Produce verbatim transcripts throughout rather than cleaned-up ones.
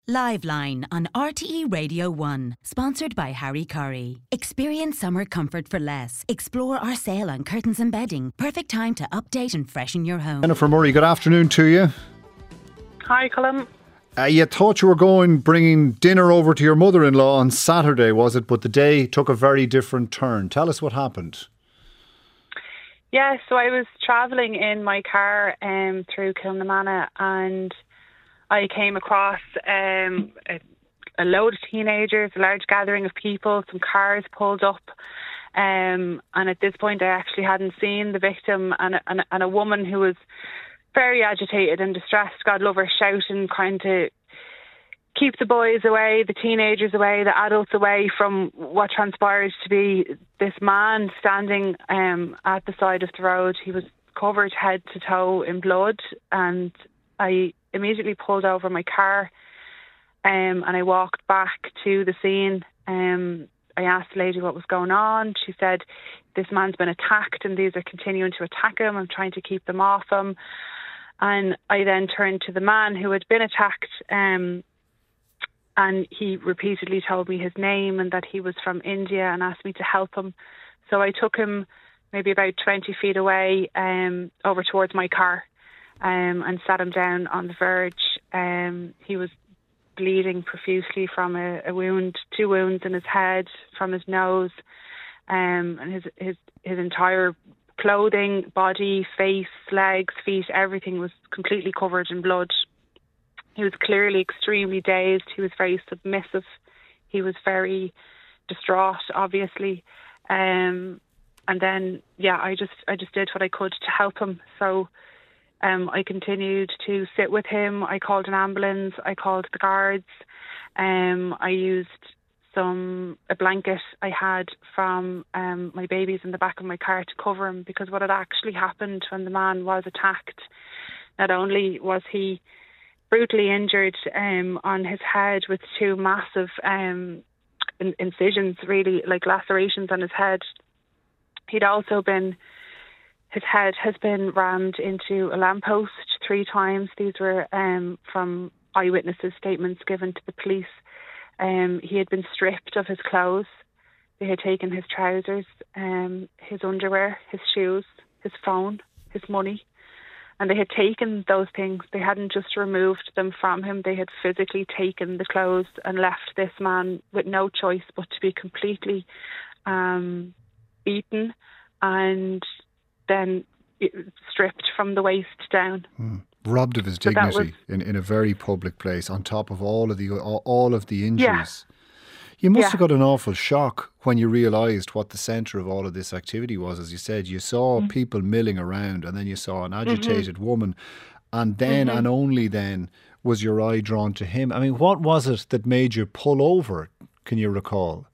Liveline on R T E Radio one, sponsored by Harry Curry. Experience summer comfort for less. Explore our sale on curtains and bedding. Perfect time to update and freshen your home. Jennifer Murray, good afternoon to you. Hi, Colin. Uh, you thought you were going, bringing dinner over to your mother-in-law on Saturday, was it? But the day took a very different turn. Tell us what happened. Yeah, so I was travelling in my car um, through Kilnamana, and I came across um, a, a load of teenagers, a large gathering of people, some cars pulled up. Um, and at this point, I actually hadn't seen the victim, and a, and, a, and a woman who was very agitated and distressed, God love her, shouting, trying to keep the boys away, the teenagers away, the adults away from what transpired to be this man standing um, at the side of the road. He was covered head to toe in blood, and I immediately pulled over my car um, and I walked back to the scene. Um, I asked the lady what was going on. She said, this man's been attacked and these are continuing to attack him. I'm trying to keep them off him. And I then turned to the man who had been attacked, um, and he repeatedly told me his name and that he was from India and asked me to help him. So I took him maybe about twenty feet away um, over towards my car um, and sat him down on the verge. Um, he was bleeding profusely from a, a wound, two wounds in his head, from his nose, um, and his, his, his entire clothing, body, face, legs, feet, everything was completely covered in blood. He was clearly extremely dazed. He was very submissive. He was very distraught, obviously. Um, and then, yeah, I just I just did what I could to help him. So um, I continued to sit with him. I called an ambulance. I called the guards. Um, I used some a blanket I had from um, my babies in the back of my car to cover him, because what had actually happened when the man was attacked, not only was he brutally injured um, on his head with two massive um, in- incisions, really like lacerations on his head, he'd also been, his head has been rammed into a lamppost three times. These were um, from eyewitnesses' statements given to the police. Um, he had been stripped of his clothes. They had taken his trousers, um, his underwear, his shoes, his phone, his money. And they had taken those things. They hadn't just removed them from him. They had physically taken the clothes and left this man with no choice but to be completely um, beaten and then stripped from the waist down. Mm. Robbed of his so dignity was, in, in a very public place, on top of all of the all of the injuries. Yeah. You must yeah. have got an awful shock when you realised what the centre of all of this activity was. As you said, you saw mm-hmm. people milling around, and then you saw an agitated mm-hmm. woman, and then mm-hmm. and only then was your eye drawn to him. I mean, what was it that made you pull over? Can you recall?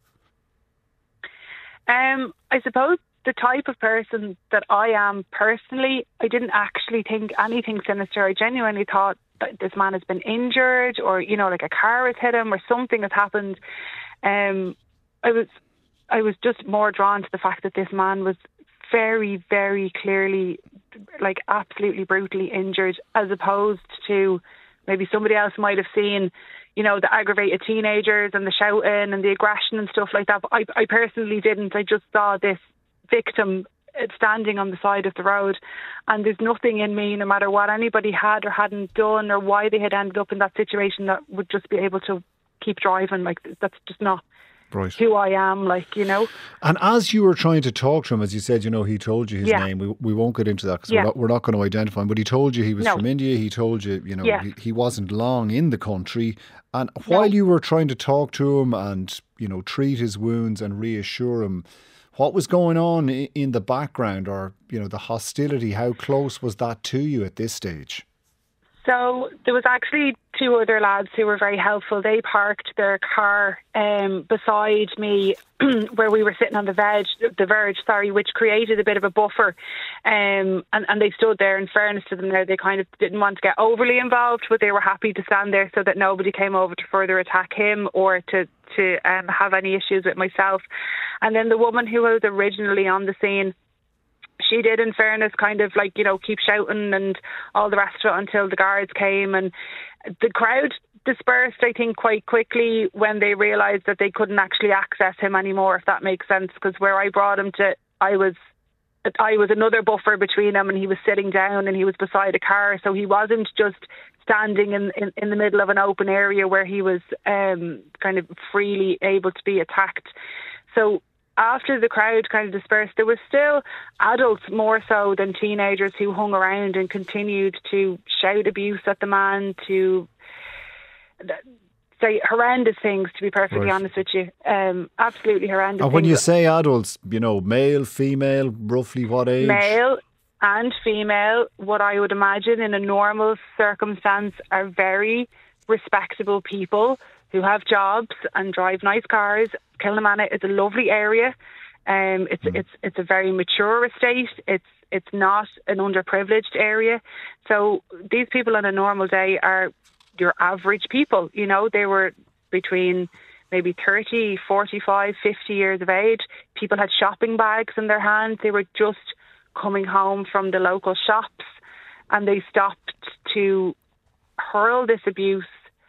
Um, I suppose the type of person that I am personally, I didn't actually think anything sinister. I genuinely thought that this man has been injured, or, you know, like a car has hit him or something has happened. Um, I was, I was just more drawn to the fact that this man was very, very clearly, like, absolutely brutally injured, as opposed to maybe somebody else might have seen, you know, the aggravated teenagers and the shouting and the aggression and stuff like that. But I, I personally didn't. I just saw this victim standing on the side of the road, and there's nothing in me, no matter what anybody had or hadn't done or why they had ended up in that situation, that would just be able to keep driving. Like, that's just not right. who I am, like, you know. And as you were trying to talk to him, as you said, you know, he told you his yeah. name. We we won't get into that because yeah. we're not, we're not going to identify him, but he told you he was no. from India. He told you, you know, yeah. he, he wasn't long in the country. And while no. you were trying to talk to him and, you know, treat his wounds and reassure him, what was going on in the background, or, you know, the hostility? How close was that to you at this stage? So there was actually two other lads who were very helpful. They parked their car um, beside me where we were sitting on the veg, the verge, sorry, which created a bit of a buffer. Um, and, and they stood there. In fairness to them there, they kind of didn't want to get overly involved, but they were happy to stand there so that nobody came over to further attack him or to, to um, have any issues with myself. And then the woman who was originally on the scene, she did, in fairness, kind of like, you know, keep shouting and all the rest of it until the guards came. And the crowd, dispersed, I think, quite quickly when they realised that they couldn't actually access him anymore, if that makes sense. Because where I brought him to, I was I was another buffer between him, and he was sitting down and he was beside a car, so he wasn't just standing in, in, in the middle of an open area where he was um, kind of freely able to be attacked. So after the crowd kind of dispersed, there was still adults more so than teenagers who hung around and continued to shout abuse at the man, to say horrendous things, to be perfectly right. honest with you. Um, absolutely horrendous And when things. you say adults, you know, male, female, roughly what age? Male and female, what I would imagine in a normal circumstance are very respectable people who have jobs and drive nice cars. Kilnamanagh is a lovely area. Um, it's mm. it's it's a very mature estate. It's it's not an underprivileged area. So these people on a normal day are your average people. You know, they were between maybe thirty, forty-five, fifty years of age. People had shopping bags in their hands. They were just coming home from the local shops, and they stopped to hurl this abuse,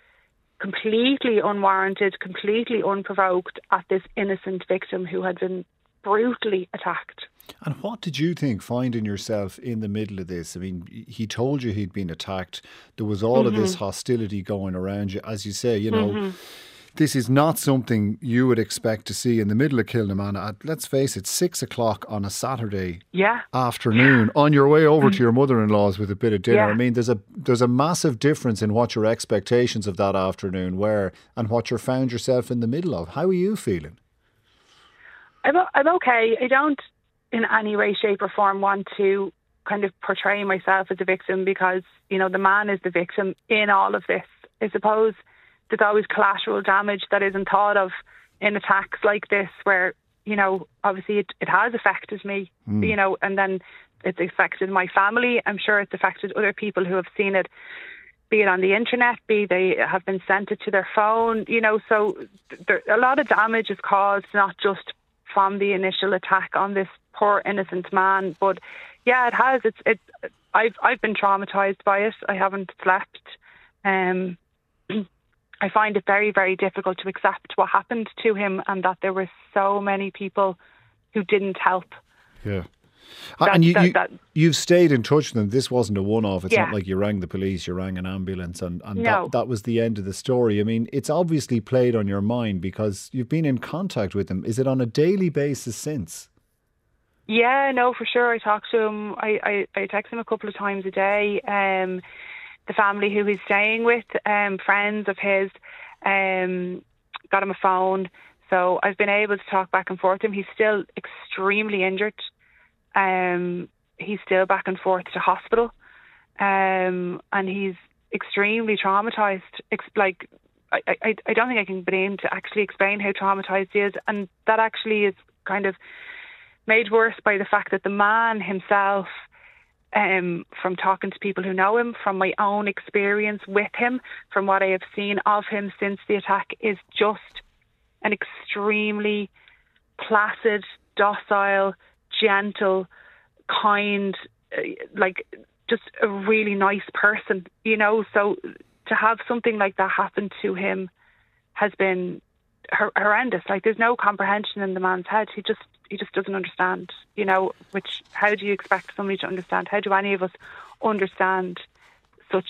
completely unwarranted, completely unprovoked, at this innocent victim who had been brutally attacked. And what did you think, finding yourself in the middle of this? I mean, he told you he'd been attacked. There was all mm-hmm. of this hostility going around you. As you say, you know, mm-hmm. this is not something you would expect to see in the middle of Kilnamanagh at, let's face it, six o'clock on a Saturday yeah. afternoon, on your way over mm-hmm. to your mother-in-law's with a bit of dinner. Yeah. I mean, there's a there's a massive difference in what your expectations of that afternoon were and what you found yourself in the middle of. How are you feeling? I'm, I'm okay. I don't in any way, shape or form want to kind of portray myself as a victim, because, you know, the man is the victim in all of this. I suppose there's always collateral damage that isn't thought of in attacks like this, where, you know, obviously it, it has affected me, mm. you know, and then it's affected my family. I'm sure it's affected other people who have seen it, be it on the internet, be they have been sent it to their phone, you know, so there, a lot of damage is caused, not just from the initial attack on this poor innocent man, but yeah, it has. It's it. I've I've been traumatized by it. I haven't slept. Um, I find it very very difficult to accept what happened to him, and that there were so many people who didn't help. Yeah. That, and you, that, you, that, you've stayed in touch with them. This wasn't a one-off. It's yeah. not like you rang the police, you rang an ambulance, and, and no. that, that was the end of the story. I mean, it's obviously played on your mind because you've been in contact with them. Is it on a daily basis since? Yeah, no, for sure. I talk to him. I, I, I text him a couple of times a day. Um, the family who he's staying with, um, friends of his, um, got him a phone. So I've been able to talk back and forth with him. He's still extremely injured. Um, he's still back and forth to hospital, um, and he's extremely traumatized. Ex- like, I, I, I don't think I can begin to actually explain how traumatized he is, and that actually is kind of made worse by the fact that the man himself, um, from talking to people who know him, from my own experience with him, from what I have seen of him since the attack, is just an extremely placid, docile, gentle, kind, uh, like just a really nice person, you know. So to have something like that happen to him has been hor- horrendous. Like, there's no comprehension in the man's head. He just he just doesn't understand, you know. Which, how do you expect somebody to understand? How do any of us understand such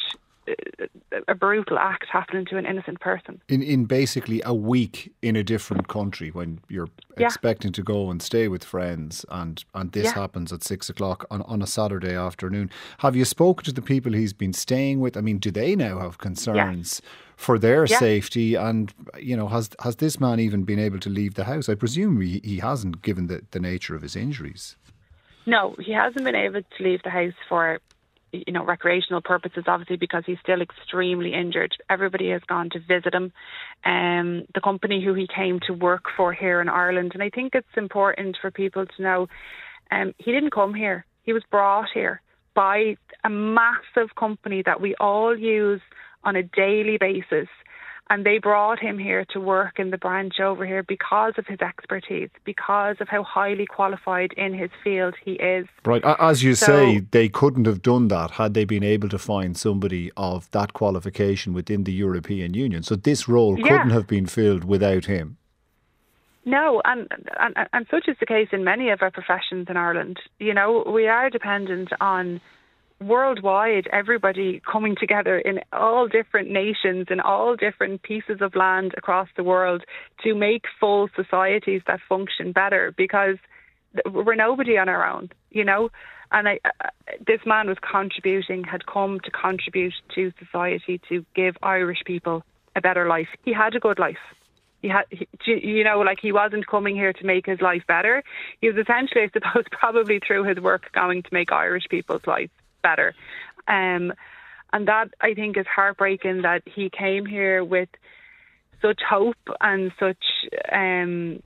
a brutal act happening to an innocent person? In in basically a week in a different country, when you're yeah. expecting to go and stay with friends, and, and this yeah. happens at six o'clock on, on a Saturday afternoon. Have you spoken to the people he's been staying with? I mean, do they now have concerns yeah. for their yeah. safety? And, you know, has has this man even been able to leave the house? I presume he, he hasn't, given the, the nature of his injuries. No, he hasn't been able to leave the house for, you know, recreational purposes, obviously, because he's still extremely injured. Everybody has gone to visit him. Um, the company who he came to work for here in Ireland, and I think it's important for people to know, um, he didn't come here. He was brought here by a massive company that we all use on a daily basis. And they brought him here to work in the branch over here because of his expertise, because of how highly qualified in his field he is. Right. As you so, say, they couldn't have done that had they been able to find somebody of that qualification within the European Union. So this role yeah. couldn't have been filled without him. No, and, and and such is the case in many of our professions in Ireland. You know, we are dependent on worldwide, everybody coming together in all different nations and all different pieces of land across the world to make full societies that function better, because we're nobody on our own, you know. And I, uh, this man was contributing, had come to contribute to society to give Irish people a better life. He had a good life. He had, he, you know, like he wasn't coming here to make his life better. He was essentially, I suppose, probably through his work going to make Irish people's lives better. Um, and that, I think, is heartbreaking that he came here with such hope and such um,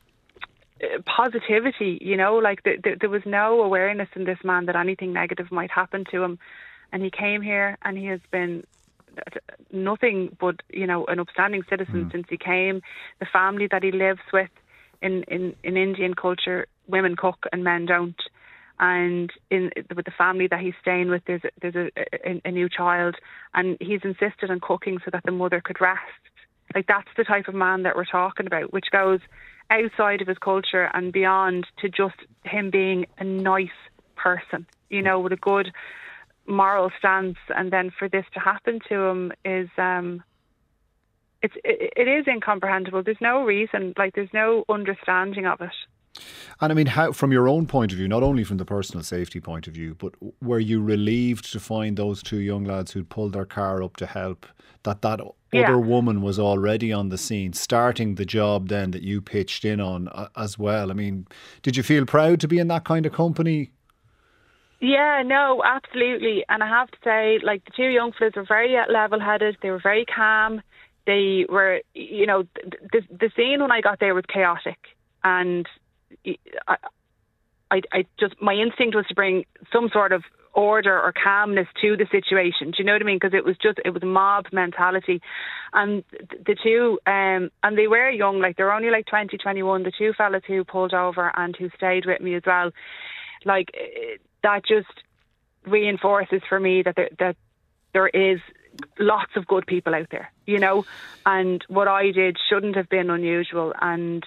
positivity, you know, like th- th- there was no awareness in this man that anything negative might happen to him. And he came here and he has been nothing but, you know, an upstanding citizen mm. since he came. The family that he lives with in, in, in Indian culture, women cook and men don't. And in with the family that he's staying with, there's a, there's a, a, a new child, and he's insisted on cooking so that the mother could rest. Like, that's the type of man that we're talking about, which goes outside of his culture and beyond to just him being a nice person, you know, with a good moral stance. And then for this to happen to him is um it's it, it is incomprehensible. There's no reason, like there's no understanding of it. And I mean, how, from your own point of view, not only from the personal safety point of view, but were you relieved to find those two young lads who'd pulled their car up to help, that that yeah. other woman was already on the scene, starting the job then that you pitched in on uh, as well? I mean, did you feel proud to be in that kind of company? Yeah, no, absolutely. And I have to say, like, the two young fellas were very level-headed. They were very calm. They were, you know, the, the scene when I got there was chaotic. And I, I, I just, my instinct was to bring some sort of order or calmness to the situation. Do you know what I mean? Because it was just, it was mob mentality. And the two, um, and they were young, like, they're only like twenty, twenty-one. The two fellas who pulled over and who stayed with me as well, like, that just reinforces for me that there, that there is lots of good people out there, you know, and what I did shouldn't have been unusual. And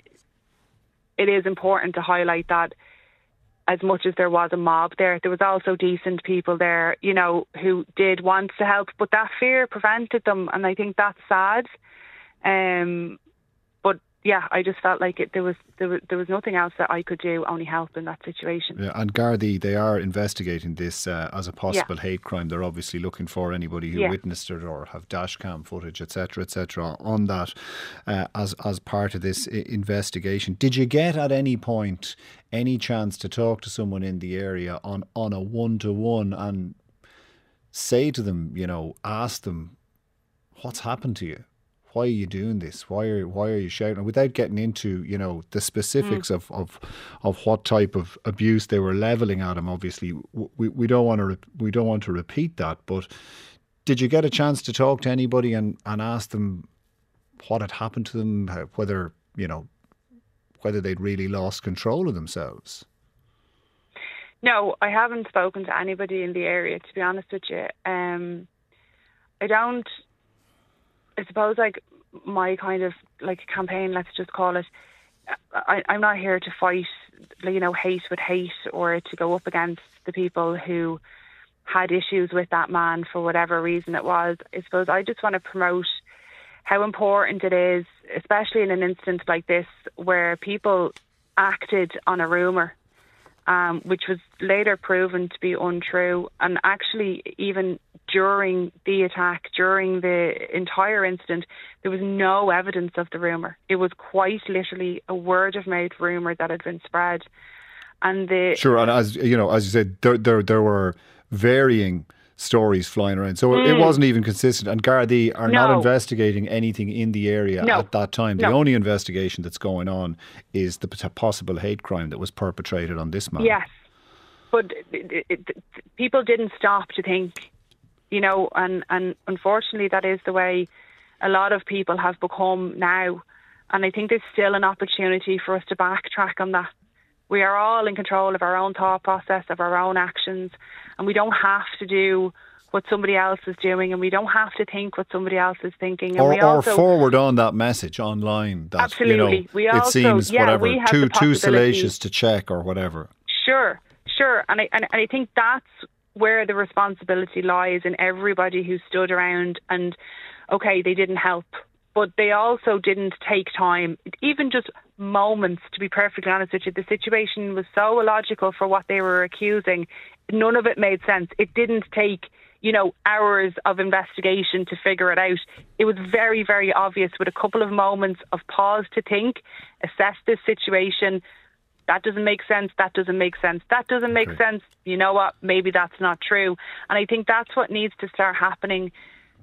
it is important to highlight that as much as there was a mob there, there was also decent people there, you know, who did want to help, but that fear prevented them. And I think that's sad. Um, but yeah, I just felt like it, there was there was there was nothing else that I could do, only help in that situation. Yeah, and Gardaí, they are investigating this uh, as a possible yeah. hate crime. They're obviously looking for anybody who yeah. witnessed it or have dash cam footage, et cetera, et cetera, on that uh, as as part of this investigation. Did you get at any point any chance to talk to someone in the area on on a one to one and say to them, you know, ask them, what's happened to you? Why are you doing this? Why are why are you shouting? Without getting into, you know, the specifics mm. of, of of what type of abuse they were levelling at him. Obviously, we we don't want to re- we don't want to repeat that. But did you get a chance to talk to anybody and, and ask them what had happened to them? Whether you know whether they'd really lost control of themselves? No, I haven't spoken to anybody in the area, to be honest with you. Um, I don't. I suppose, like, my kind of, like, campaign, let's just call it, I, I'm not here to fight, you know, hate with hate or to go up against the people who had issues with that man for whatever reason it was. I suppose I just want to promote how important it is, especially in an instance like this, where people acted on a rumour, um, which was later proven to be untrue. And actually, even during the attack, during the entire incident, there was no evidence of the rumour. It was quite literally a word-of-mouth rumour that had been spread. And the Sure, and as you know, as you said, there there, there were varying stories flying around. So mm. it wasn't even consistent. And Gardaí are no. not investigating anything in the area no. at that time. The no. only investigation that's going on is the possible hate crime that was perpetrated on this man. Yes, but it, it, it, people didn't stop to think, you know, and, and unfortunately that is the way a lot of people have become now. And I think there's still an opportunity for us to backtrack on that. We are all in control of our own thought process, of our own actions, and we don't have to do what somebody else is doing, and we don't have to think what somebody else is thinking. And or, we also, or forward on that message online. That, absolutely. You know, we it also, seems yeah, whatever, we have too, the too possibility. salacious to check or whatever. Sure, sure. And I, and, and I think that's where the responsibility lies in everybody who stood around and, okay, they didn't help, but they also didn't take time, even just moments, to be perfectly honest with you. The situation was so illogical for what they were accusing. None of it made sense. It didn't take, you know, hours of investigation to figure it out. It was very, very obvious with a couple of moments of pause to think, assess this situation. That doesn't make sense. That doesn't make sense. That doesn't make Okay. sense. You know what? Maybe that's not true. And I think that's what needs to start happening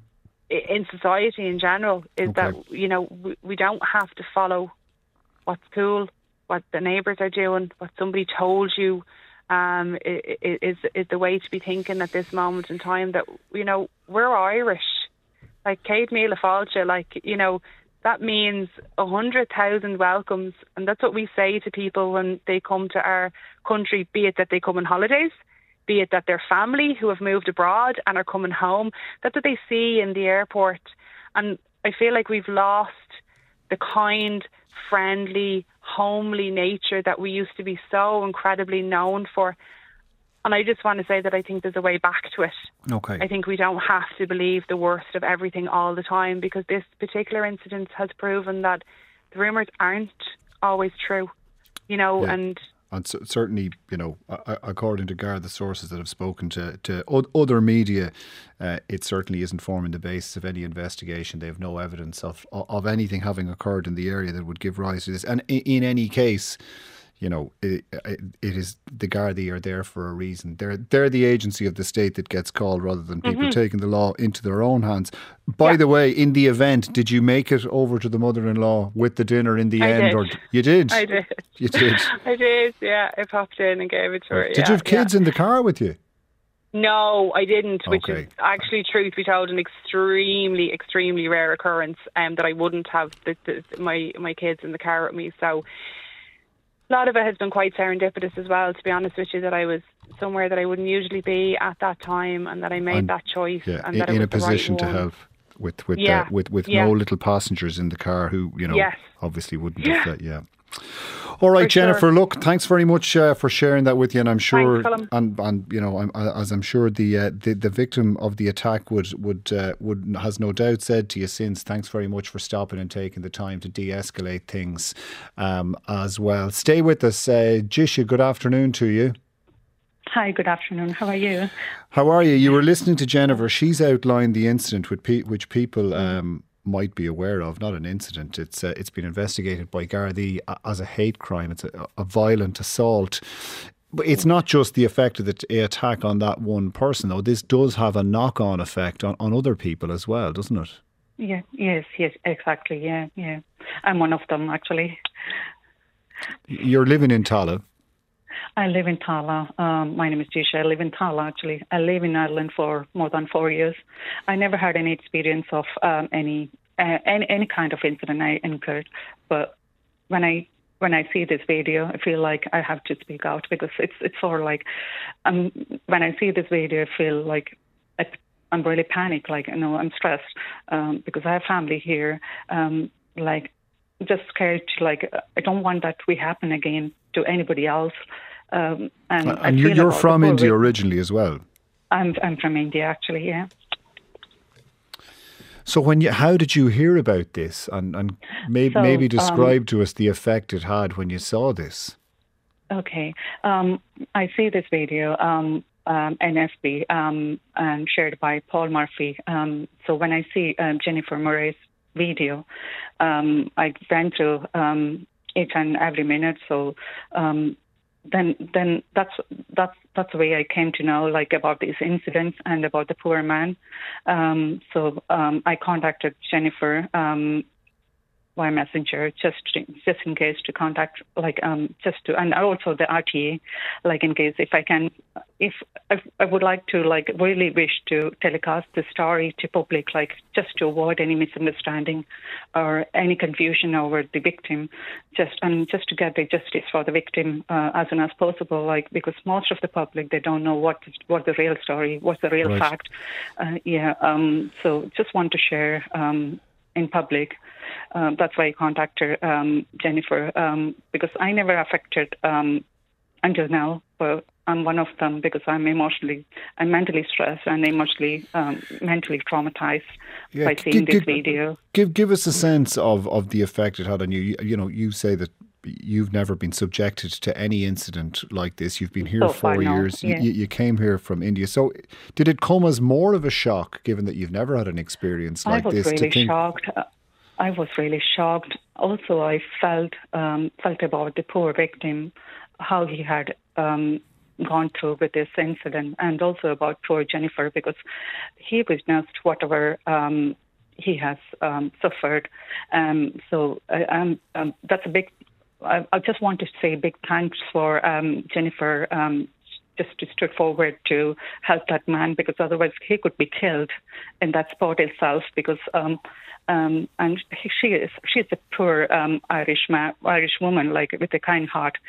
in society in general, is Okay. that, you know, we, we don't have to follow what's cool, what the neighbours are doing, what somebody told you um, is is the way to be thinking at this moment in time. That, you know, we're Irish. Like Kate Míle Fáilte, like, you know, that means a hundred thousand welcomes, and that's what we say to people when they come to our country, be it that they come on holidays, be it that their family who have moved abroad and are coming home. That's what they see in the airport. And I feel like we've lost the kind, friendly, homely nature that we used to be so incredibly known for. And I just want to say that I think there's a way back to it. Okay. I think we don't have to believe the worst of everything all the time, because this particular incident has proven that the rumours aren't always true, you know, Yeah. and And c- certainly, you know, a- a- according to Garda sources that have spoken to, to o- other media, uh, it certainly isn't forming the basis of any investigation. They have no evidence of, of anything having occurred in the area that would give rise to this. And i- in any case, you know, it, it, it is the Gardaí are there for a reason. They're they're the agency of the state that gets called, rather than people Mm-hmm. taking the law into their own hands. By Yeah. the way, in the event, did you make it over to the mother-in-law with the dinner in the I end, did. or d- you did? I did. You did. I did, yeah. I popped in and gave it to her. Did yeah, you have kids yeah. in the car with you? No, I didn't, which Okay. is actually, truth be told, an extremely, extremely rare occurrence, um, that I wouldn't have the, the, my, my kids in the car with me. So a lot of it has been quite serendipitous as well, to be honest with you, that I was somewhere that I wouldn't usually be at that time, and that I made And- that choice. Yeah, and in, that it in was a position the right to one. help with with Yeah, uh, with with yeah. no little passengers in the car who, you know, Yes. obviously wouldn't Yeah. have that. Yeah. All right, For sure. Jennifer. Look, thanks very much uh, for sharing that with you, and I'm sure, Colin. and and you know, I'm, as I'm sure the uh, the the victim of the attack would would uh, would has no doubt said to you since. Thanks very much for stopping and taking the time to de-escalate things, um, as well. Stay with us, uh, Jisha. Good afternoon to you. Hi, good afternoon. How are you? How are you? You were listening to Jennifer. She's outlined the incident with pe- which people um, might be aware of. Not an incident. It's uh, it's been investigated by Gardaí as a hate crime. It's a, a violent assault. But it's not just the effect of the t- attack on that one person, though. This does have a knock-on effect on, on other people as well, doesn't it? Yeah, yes, yes, exactly. Yeah, yeah. I'm one of them, actually. You're living in Tala. I live in Tala. Um, my name is Jisha. I live in Tala, actually. I live in Ireland for more than four years. I never had any experience of um, any, uh, any any kind of incident I incurred. But when I when I see this video, I feel like I have to speak out, because it's it's sort of like, um, when I see this video, I feel like I, I'm really panicked. Like, you know, I'm stressed um, because I have family here. Um, like, just scared to, like, I don't want that to happen again to anybody else. Um, and I And you're, feel you're about from the poor India vic- originally as well. I'm I'm from India, actually. Yeah. So when you, how did you hear about this, and and may, So, maybe um, describe to us the effect it had when you saw this? Okay. Um, I see this video, um, um, N S B, um, and shared by Paul Murphy. Um, so when I see um, Jennifer Murray's video, um, I went through um, each and every minute. So um, then, then that's that's that's the way I came to know, like, about these incidents and about the poor man. Um, so um, I contacted Jennifer. Um, via messenger, just to, just in case to contact, like um, just to, and also the R T A, like in case if I can, if I, I would like to like really wish to telecast the story to public, like just to avoid any misunderstanding or any confusion over the victim, just and just to get the justice for the victim uh, as soon as possible, like because most of the public they don't know what what the real story, what's the real Right. fact, uh, yeah. Um, so just want to share um, in public. Um, that's why I contacted um, Jennifer um, because I never affected um, until now, but I'm one of them because I'm emotionally, I'm mentally stressed and emotionally, um, mentally traumatized Yeah, by gi- seeing gi- this video. Give give us a sense of, of the effect it had on you. you. You know, you say that you've never been subjected to any incident like this. You've been here So far, four no. years. Yeah. You, you came here from India. So did it come as more of a shock, given that you've never had an experience like I was this? really to think, shocked. Uh, I was really shocked. Also, I felt um, felt about the poor victim, how he had um, gone through with this incident, and also about poor Jennifer because he witnessed whatever um, he has um, suffered. Um, so I, I'm, um, that's a big. I, I just want to say big thanks for um, Jennifer. Um, just to stood forward to help that man because otherwise he could be killed in that spot itself because um, um, and she is she is a poor um, Irish man, Irish woman like with a kind heart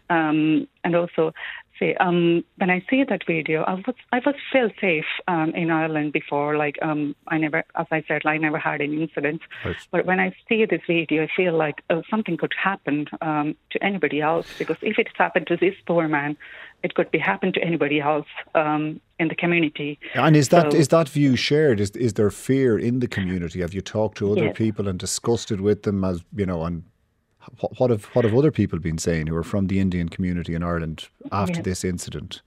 um, and also see um, when I see that video I was I was feel safe um, in Ireland before like um, I never as I said I never had any incidents Right. but when I see this video I feel like oh, something could happen um, to anybody else because if it's happened to this poor man it could be happen to anybody else um, in the community. And is that So- is that view shared? Is is there fear in the community? Have you talked to other Yes. people and discussed it with them? As you know, and what, what have what have other people been saying who are from the Indian community in Ireland after Yeah. this incident?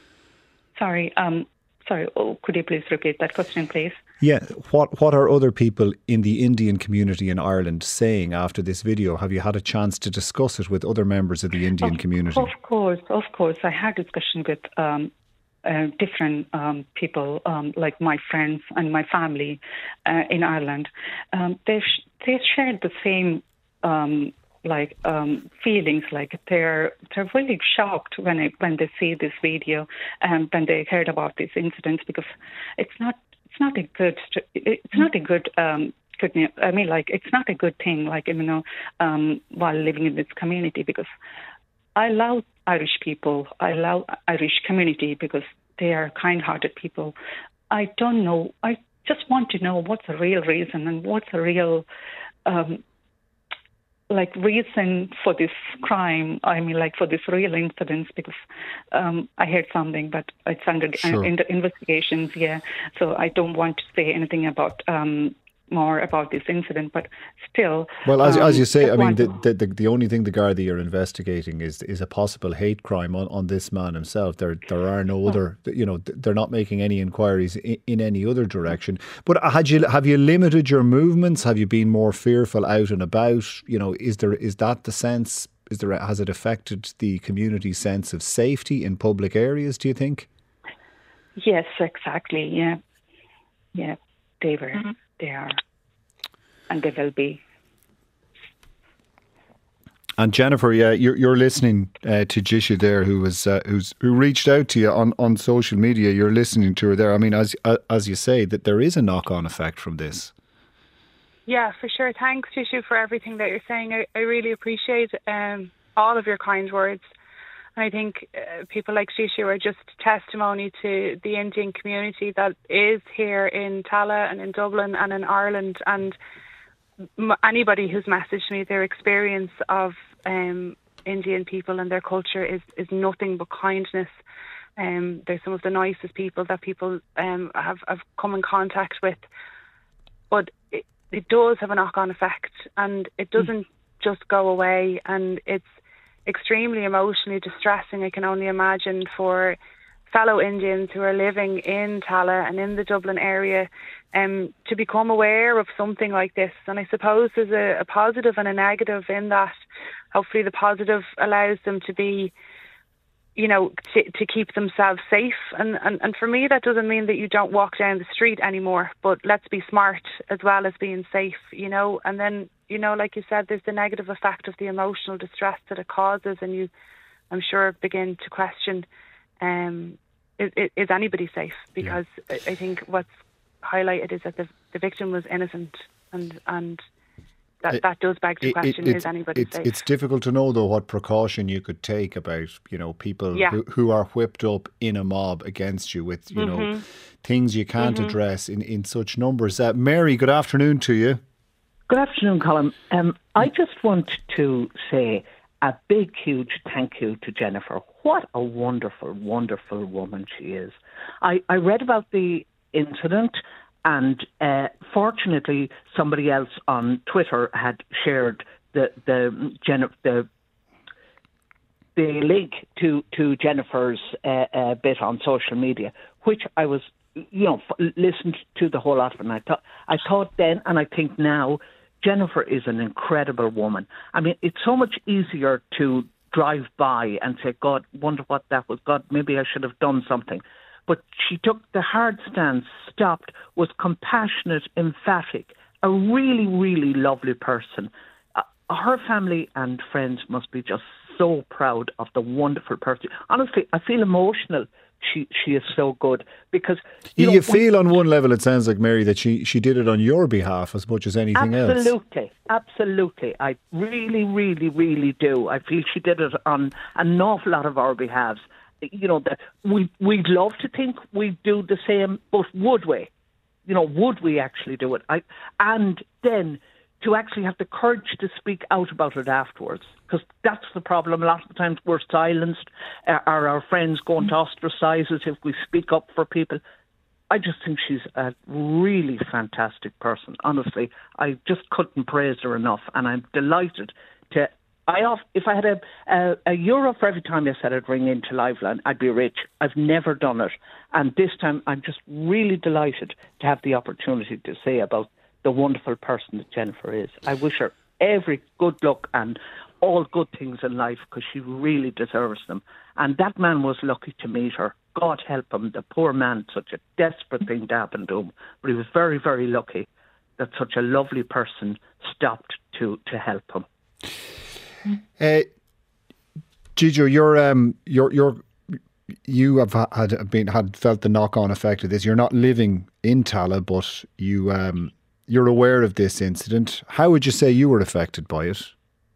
Sorry, um, sorry. Oh, could you please repeat that question, please? Yeah, what what are other people in the Indian community in Ireland saying after this video? Have you had a chance to discuss it with other members of the Indian Of- community? Of course, of course. I had discussion with um, uh, different um, people, um, like my friends and my family uh, in Ireland. Um, they sh- they shared the same um, like um, feelings. Like they're they're really shocked when I, when they see this video and when they heard about these incidents because it's not it's not a good it's not a good. Um, Good, ne- I mean, like it's not a good thing, like you know, um, while living in this community, because I love Irish people, I love Irish community because they are kind-hearted people. I don't know. I just want to know what's the real reason and what's the real, um, like reason for this crime. I mean, like for this real incidents, because um, I heard something, but it's under Sure. in the investigations. Yeah, so I don't want to say anything about. Um, more about this incident, but still. Well, as, um, as you say, just I mean, want the, to- the, the, the only thing the Gardaí are investigating is is a possible hate crime on, on this man himself. There there are no other, you know, they're not making any inquiries in, in any other direction. But had you have you limited your movements? Have you been more fearful out and about? You know, is there is that the sense? Is there has it affected the community's sense of safety in public areas? Do you think? Yes, exactly. Yeah, yeah, they were, they are, and they will be. And Jennifer, yeah, you're you're listening uh, to Jisha there, who was uh, who's who reached out to you on, on social media. You're listening to her there. I mean, as uh, as you say, that there is a knock on effect from this. Yeah, for sure. Thanks, Jishu, for everything that you're saying. I, I really appreciate um, all of your kind words. And I think uh, people like Jishu are just testimony to the Indian community that is here in Tallaght and in Dublin and in Ireland. And m- anybody who's messaged me their experience of um, Indian people and their culture is, is nothing but kindness. Um, they're some of the nicest people that people um, have, have come in contact with. But it, it does have a knock-on effect, and it doesn't mm. just go away, and it's extremely emotionally distressing, I can only imagine, for fellow Indians who are living in Tallaght and in the Dublin area um, to become aware of something like this. And I suppose there's a, a positive and a negative in that. Hopefully the positive allows them to be, you know, to, to keep themselves safe. And, and, and for me, that doesn't mean that you don't walk down the street anymore, but let's be smart as well as being safe, you know. And then, you know, like you said, there's the negative effect of the emotional distress that it causes, and you, I'm sure, begin to question, um, is, is anybody safe? Because yeah. I think what's highlighted is that the, the victim was innocent, and and that, it, that does beg the question, it, is anybody it's, safe? It's difficult to know, though, what precaution you could take about, you know, people yeah. who, who are whipped up in a mob against you with, you mm-hmm. know, things you can't mm-hmm. address in, in such numbers. Uh, Mary, good afternoon to you. Good afternoon, Colin. Um, I just want to say a big, huge thank you to Jennifer. What a wonderful, wonderful woman she is. I, I read about the incident, and uh, fortunately somebody else on Twitter had shared the the Jennifer the the link to to Jennifer's uh, uh, bit on social media, which I was, you know, f- listened to the whole lot of it, and I thought I thought then, and I think now, Jennifer is an incredible woman. I mean, it's so much easier to drive by and say, God, wonder what that was. God, maybe I should have done something. But she took the hard stance, stopped, was compassionate, emphatic, a really, really lovely person. Uh, her family and friends must be just so proud of the wonderful person. Honestly, I feel emotional. She she is so good because you, you, know, you feel on one level, it sounds like, Mary, that she, she did it on your behalf as much as anything absolutely, else. Absolutely, absolutely. I really, really, really do. I feel she did it on an awful lot of our behalves. You know, that we we'd love to think we'd do the same, but would we? You know, would we actually do it? I and then to actually have the courage to speak out about it afterwards, because that's the problem. A lot of the times we're silenced, uh, or our friends going to ostracise us if we speak up for people. I just think she's a really fantastic person. Honestly, I just couldn't praise her enough, and I'm delighted to. I off, if I had a, a a euro for every time I said I'd ring into Liveline, I'd be rich. I've never done it, and this time I'm just really delighted to have the opportunity to say about the wonderful person that Jennifer is. I wish her every good luck and all good things in life, because she really deserves them. And that man was lucky to meet her. God help him, the poor man, such a desperate thing to happen to him. But he was very, very lucky that such a lovely person stopped to, to help him. Uh, Gijo, you're um, you're you're you have had been had felt the knock-on effect of this. You're not living in Tallaght, but you um, you're aware of this incident. How would you say you were affected by it?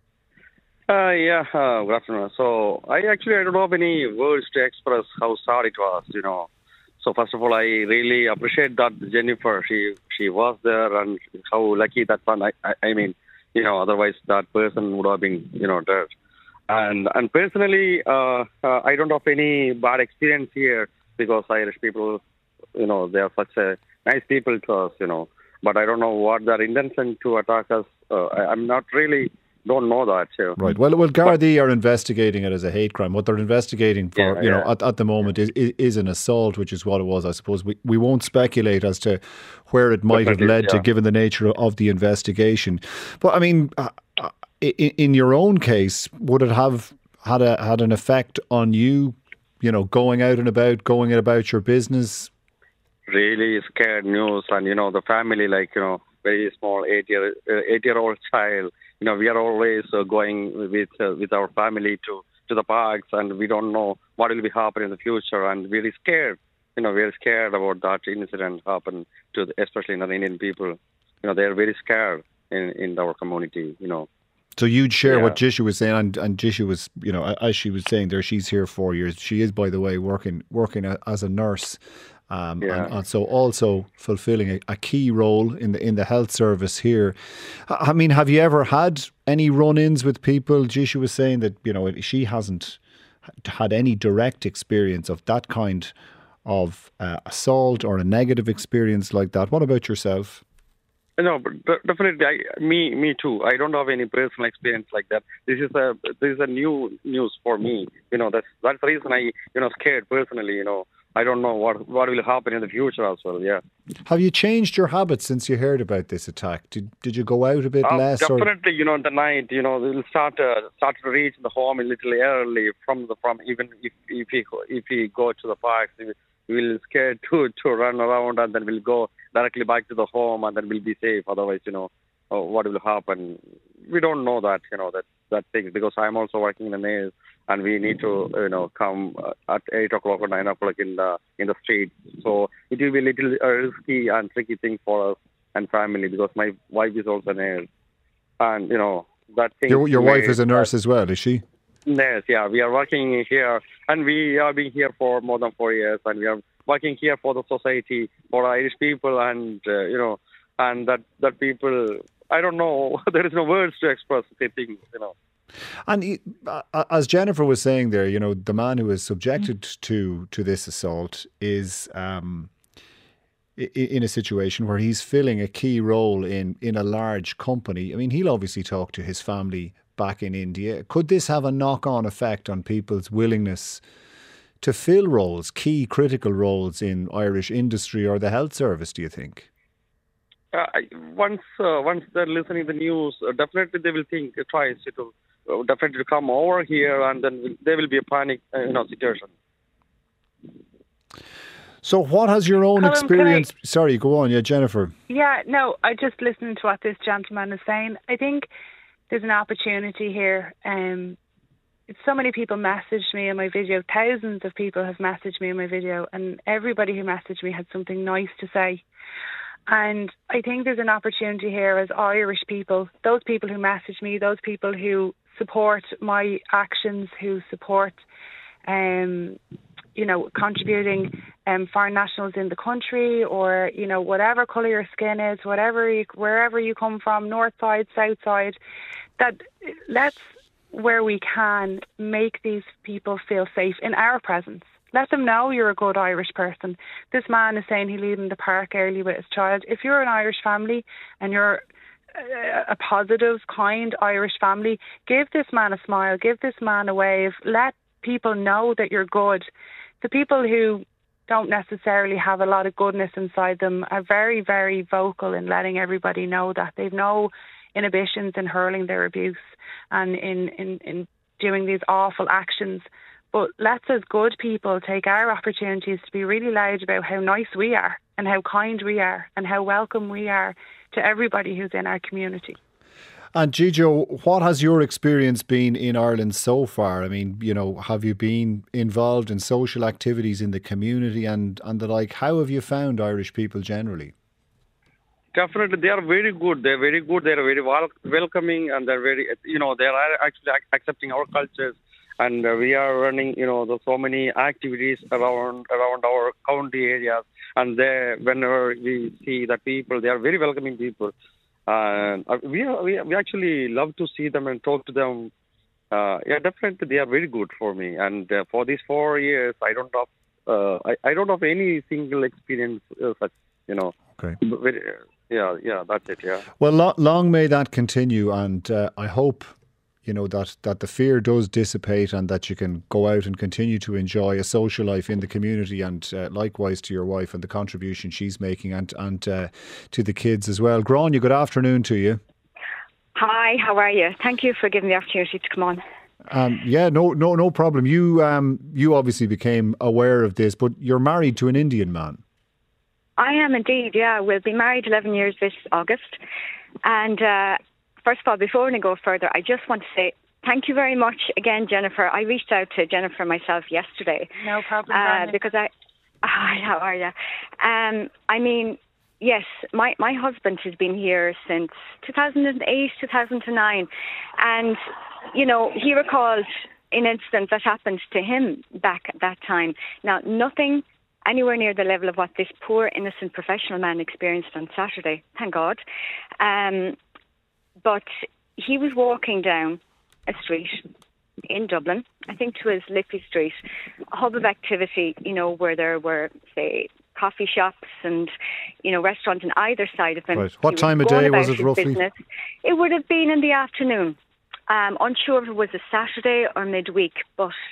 Uh, yeah, uh, good afternoon. So I actually I don't have any words to express how sad it was. You know, so first of all, I really appreciate that Jennifer, she she was there, and how lucky that one. I I, I mean. You know, otherwise that person would have been, you know, dead. And and personally, uh, uh, I don't have any bad experience here, because Irish people, you know, they are such a nice people to us, you know. But I don't know what their intention to attack us. Uh, I, I'm not really, don't know that. So. Right. Well, well, Gardaí are investigating it as a hate crime. What they're investigating for, yeah, you know, yeah. at, at the moment is, is is an assault, which is what it was. I suppose we, we won't speculate as to where it might Definitely, have led yeah. to, given the nature of the investigation. But I mean, uh, in, in your own case, would it have had a had an effect on you? You know, going out and about, going about your business. Really scared news, and you know, the family, like you know, very small eight year eight year old child. You know, we are always uh, going with uh, with our family to, to the parks, and we don't know what will be happening in the future, and we're scared. You know, we're scared about that incident happen to, the, especially in the Indian people. You know, they're very scared in, in our community. You know. So you'd share yeah. what Jisha was saying, and, and Jisha was, you know, as she was saying there, she's here four years. She is, by the way, working working as a nurse. Um, yeah. and, and so also fulfilling a, a key role in the in the health service here. I mean, have you ever had any run-ins with people? Jisha was saying that, you know, she hasn't had any direct experience of that kind of uh, assault or a negative experience like that. What about yourself? No, but definitely, I, me, me too. I don't have any personal experience like that. This is a this is a new news for me. You know, that's that's the reason I, you know, scared personally. You know, I don't know what what will happen in the future as well. Yeah. Have you changed your habits since you heard about this attack? Did Did you go out a bit Uh, less? definitely, you know, the night, you know, we'll start uh, start to reach the home a little early from the from even if if we go- if we go to the parks, we will scared to to run around and then we'll go directly back to the home and then we'll be safe. Otherwise, you know, uh, what will happen? We don't know that, you know, that that thing because I'm also working in the mail and we need to, you know, come uh, at eight o'clock or nine o'clock in the in the street. So it will be a little uh, risky and tricky thing for us and family because my wife is also a nurse, and you know that thing. Your, your wife made is a nurse that- as well, is she? Yes, yeah, we are working here, and we are being here for more than four years, and we are working here for the society, for Irish people, and uh, you know, and that that people. I don't know. There is no words to express the things, you know. And he- uh, as Jennifer was saying there, you know, the man who is subjected to to this assault is um, i- in a situation where he's filling a key role in in a large company. I mean, he'll obviously talk to his family back in India. Could this have a knock-on effect on people's willingness to fill roles, key critical roles in Irish industry or the health service, do you think? Uh, I- once uh, once they're listening to the news, uh, definitely they will think uh, twice to uh, definitely to come over here, and then there will be a panic, uh, you know, situation. So what has your own Colin, can I- experience... Sorry, go on, yeah, Jennifer. Yeah, no, I just listened to what this gentleman is saying. I think there's an opportunity here. Um, so many people messaged me in my video. Thousands of people have messaged me in my video, and everybody who messaged me had something nice to say. And I think there's an opportunity here as Irish people, those people who message me, those people who support my actions, who support, um, you know, contributing um, foreign nationals in the country, or, you know, whatever colour your skin is, whatever you, wherever you come from, north side, south side, that let's, where we can, make these people feel safe in our presence. Let them know you're a good Irish person. This man is saying he'll leave in the park early with his child. If you're an Irish family and you're a, a positive, kind Irish family, give this man a smile, give this man a wave. Let people know that you're good. The people who don't necessarily have a lot of goodness inside them are very, very vocal in letting everybody know that. They've no inhibitions in hurling their abuse and in, in, in doing these awful actions. But let's, as good people, take our opportunities to be really loud about how nice we are and how kind we are and how welcome we are to everybody who's in our community. And Gijo, what has your experience been in Ireland so far? I mean, you know, have you been involved in social activities in the community and, and the like? How have you found Irish people generally? Definitely, they are very good. They're very good. They're very wel- welcoming, and they're very, you know, they are actually ac- accepting our cultures. And uh, we are running, you know, the, so many activities around around our county areas. And they, whenever we see the people, they are very welcoming people. And uh, we, are, we we actually love to see them and talk to them. Uh, yeah, definitely, they are very good for me. And uh, for these four years, I don't have uh, I, I don't have any single experience uh, such, you know. Okay. Very, yeah, yeah, that's it. Yeah. Well, lo- long may that continue, and uh, I hope, you know, that, that the fear does dissipate and that you can go out and continue to enjoy a social life in the community, and uh, likewise to your wife and the contribution she's making, and, and uh, to the kids as well. Grania, good afternoon to you. Hi, how are you? Thank you for giving me the opportunity to come on. Um, yeah, no, no, no problem. You, um, you obviously became aware of this, but you're married to an Indian man. I am indeed, yeah. We'll be married eleven years this August. And uh, first of all, before we go further, I just want to say thank you very much again, Jennifer. I reached out to Jennifer myself yesterday. No problem, uh, Grania. because I... Hi, how are you? Um, I mean, yes, my, my husband has been here since two thousand eight, two thousand nine. And, you know, he recalled an incident that happened to him back at that time. Now, nothing anywhere near the level of what this poor, innocent professional man experienced on Saturday, thank God. Um, but he was walking down a street in Dublin, I think to his Liffey Street, a hub of activity, you know, where there were, say, coffee shops and, you know, restaurants on either side of him. Right. What He time of going day about was it his roughly? business. It would have been in the afternoon. Um, unsure if it was a Saturday or midweek, but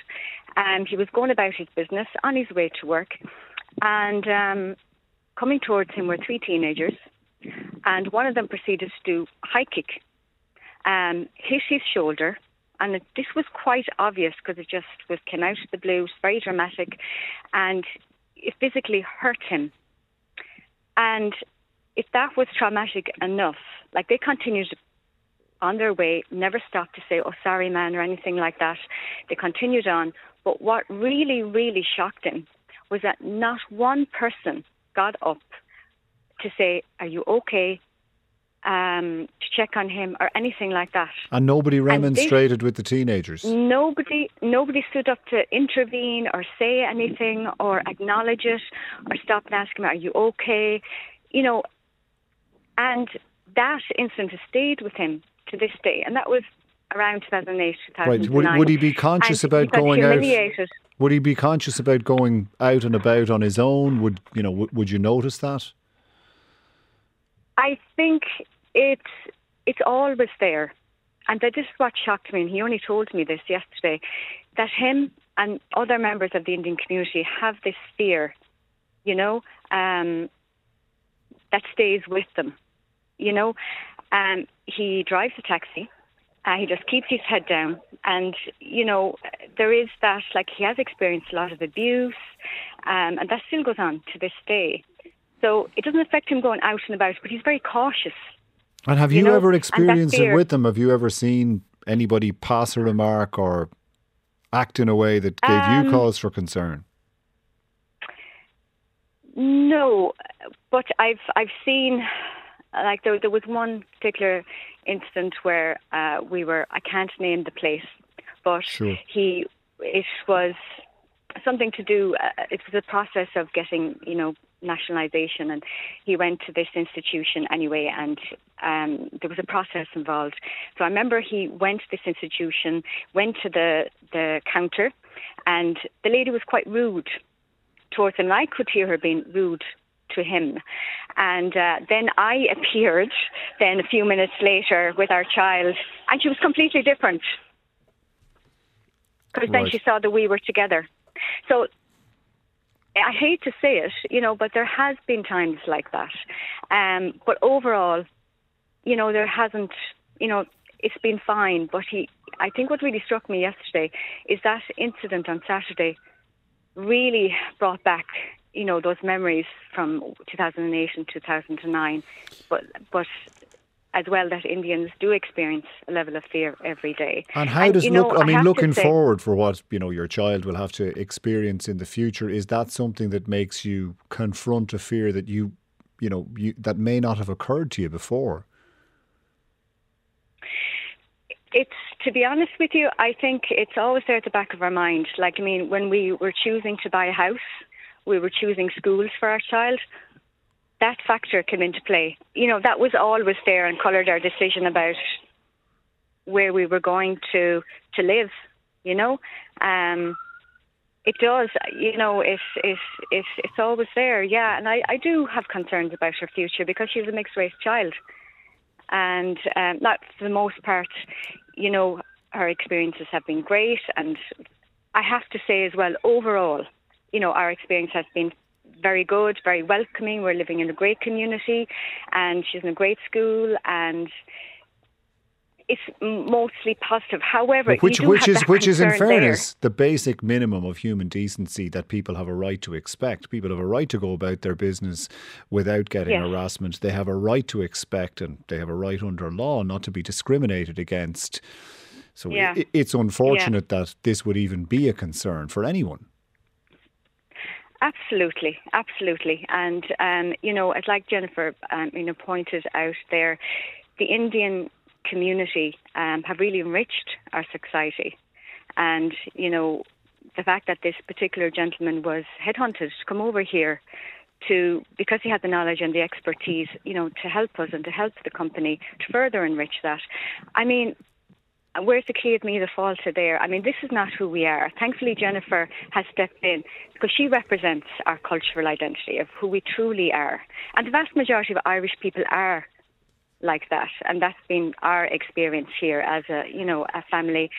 and he was going about his business on his way to work, and um, coming towards him were three teenagers, and one of them proceeded to do a high kick, um, hit his shoulder, and it, this was quite obvious because it just was came out of the blue, it was very dramatic, and it physically hurt him. And if that was traumatic enough, like they continued on their way, never stopped to say, oh, sorry, man, or anything like that. They continued on. But what really, really shocked him was that not one person got up to say, are you okay? Um, to check on him or anything like that. And nobody remonstrated this, with the teenagers? Nobody nobody stood up to intervene or say anything or acknowledge it or stop and ask him, are you okay? You know, and that incident has stayed with him to this day. And that was around two thousand eight, two thousand nine. Right. Would, would he be conscious and about he going out? Would he be conscious conscious about going out and about on his own? Would you know? W- would you notice that? I think it's it's always there, and that this is what shocked me. And he only told me this yesterday, that him and other members of the Indian community have this fear, you know, um, that stays with them. You know, um, he drives a taxi. Uh, he just keeps his head down, and you know there is that. Like he has experienced a lot of abuse, um, and that still goes on to this day. So it doesn't affect him going out and about, but he's very cautious. And have you, you know, ever experienced it fear, with them? Have you ever seen anybody pass a remark or act in a way that gave um, you cause for concern? No, but I've I've seen, like there there was one particular incident where uh, we were, I can't name the place, but sure. he it was something to do. Uh, it was a process of getting, you know, nationalisation, and he went to this institution anyway, and um, there was a process involved. So I remember he went to this institution, went to the, the counter, and the lady was quite rude towards him. I could hear her being rude to him. And uh, then I appeared then a few minutes later with our child, and she was completely different, because right. then she saw that we were together. So I hate to say it, you know, but there has been times like that. Um, but overall, you know, there hasn't, you know, it's been fine. But he, I think what really struck me yesterday is that incident on Saturday really brought back, you know, those memories from two thousand eight and two thousand nine. But, but as well, that Indians do experience a level of fear every day. And how and, does look? Know, I mean, I looking say, forward for what you know your child will have to experience in the future, is that something that makes you confront a fear that you, you know, you, that may not have occurred to you before? It's, to be honest with you, I think it's always there at the back of our mind. Like, I mean, when we were choosing to buy a house, we were choosing schools for our child. That factor came into play. You know, that was always there and coloured our decision about where we were going to to live, you know. Um, it does, you know, it's, it's, it's, it's always there, yeah. And I, I do have concerns about her future because she's a mixed-race child. And um, not for the most part, you know, her experiences have been great. And I have to say as well, overall, you know, our experience has been very good, very welcoming. We're living in a great community, and she's in a great school, and it's mostly positive. However, which, you do which have is that which is in fairness there. the basic minimum of human decency that people have a right to expect. People have a right to go about their business without getting yes. harassment. They have a right to expect, and they have a right under law not to be discriminated against. So yeah. it, it's unfortunate yeah. that this would even be a concern for anyone. Absolutely, absolutely. And, um, you know, it's like Jennifer um, you know, pointed out there, the Indian community um, have really enriched our society. And, you know, the fact that this particular gentleman was headhunted to come over here to, because he had the knowledge and the expertise, you know, to help us and to help the company to further enrich that. I mean, where's the cleared me the fault there? I mean, this is not who we are. Thankfully, Jennifer has stepped in because she represents our cultural identity of who we truly are. And the vast majority of Irish people are like that. And that's been our experience here as a, you know, a family.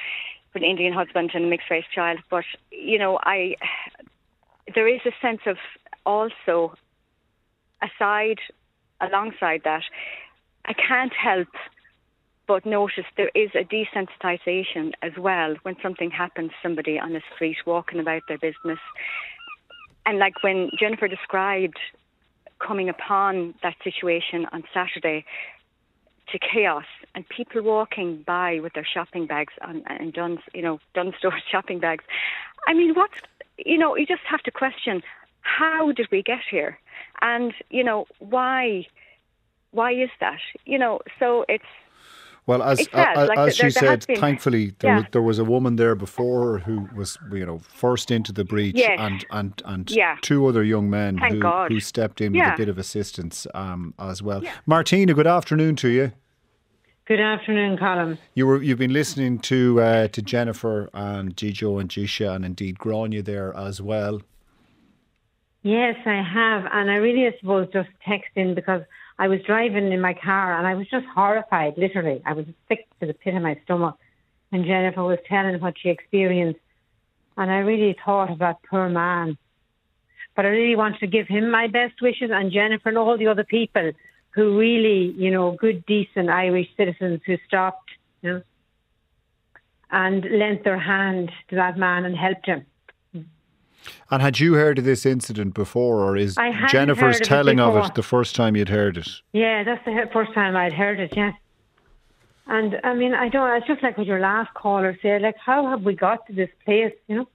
with an Indian husband and a mixed race child. But, you know, I there is a sense of also, aside, alongside that, I can't help but notice there is a desensitisation as well when something happens to somebody on the street walking about their business. And like when Jennifer described coming upon that situation on Saturday to chaos and people walking by with their shopping bags on, and Dunn's, you know, Dunn Stores shopping bags. I mean, what, you know, you just have to question, how did we get here? And, you know, why, why is that? You know, so it's, Well, as sad. as, Like, as there- she there has said, been- thankfully there, Yeah. was, there was a woman there before her who was, you know, first into the breach, Yes. and and and Yeah. two other young men Thank who, God. who stepped in with Yeah. a bit of assistance um, as well. Martina, good afternoon to you. Good afternoon, Colin. You were you've been listening to uh, to Jennifer and Gijo and Jisha and indeed Grania there as well. Yes, I have. And I really, I suppose, just texting because I was driving in my car and I was just horrified, literally. I was sick to the pit of my stomach. And Jennifer was telling what she experienced. And I really thought of that poor man. But I really wanted to give him my best wishes, and Jennifer and all the other people who really, you know, good, decent Irish citizens who stopped, you know, and lent their hand to that man and helped him. And had you heard of this incident before, or is I hadn't Jennifer's heard of it telling of before. it the first time you'd heard it? Yeah, that's the he- first time I'd heard it, yes. And, I mean, I don't, it's just like what your last caller said, like, how have we got to this place, you know?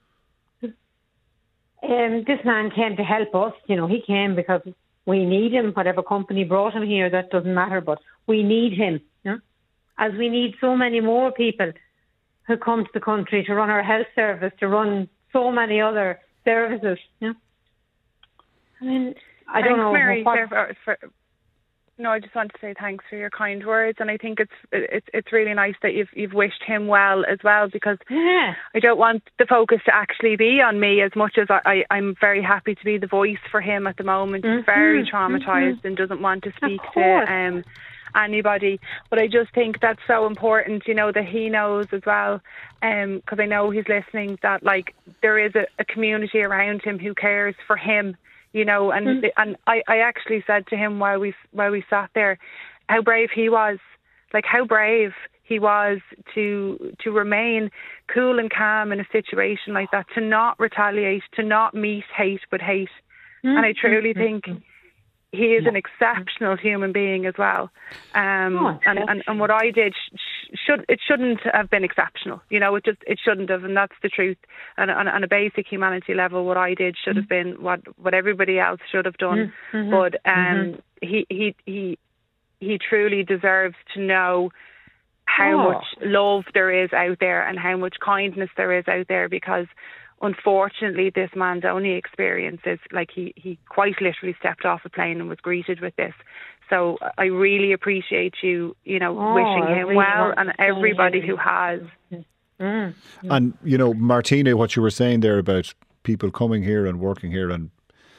Um, this man came to help us, you know, he came because we need him, whatever company brought him here, that doesn't matter, but we need him, you know? As we need so many more people who come to the country to run our health service, to run so many other services, you know? I mean, I don't Thanks, know Mary, what... for, for, no, I just want to say thanks for your kind words, and I think it's it's it's really nice that you've you've wished him well as well, because Yeah. I don't want the focus to actually be on me as much as I, I I'm very happy to be the voice for him at the moment. He's very Mhm, traumatized mhm. and doesn't want to speak to course. um anybody. But I just think that's so important, you know, that he knows as well, um, because I know he's listening, that like there is a, a community around him who cares for him. You know, and Mm. and I, I actually said to him while we while we sat there, how brave he was, like how brave he was to to remain cool and calm in a situation like that, to not retaliate, to not meet hate with hate. Mm. And I truly think he is an exceptional human being as well. Um, Oh, and, and and what I did sh- should it shouldn't have been exceptional. You know, it just it shouldn't have, and that's the truth. And on, on a basic humanity level, what I did should have been what what everybody else should have done. Mhm. But um, Mhm. he he he he truly deserves to know how Oh. much love there is out there and how much kindness there is out there, because unfortunately this man's only experience is like he, he quite literally stepped off a plane and was greeted with this. So I really appreciate you, you know, Oh, wishing I him really well, want and to say everybody it. who has. Mm. And, you know, Martina, what you were saying there about people coming here and working here, and,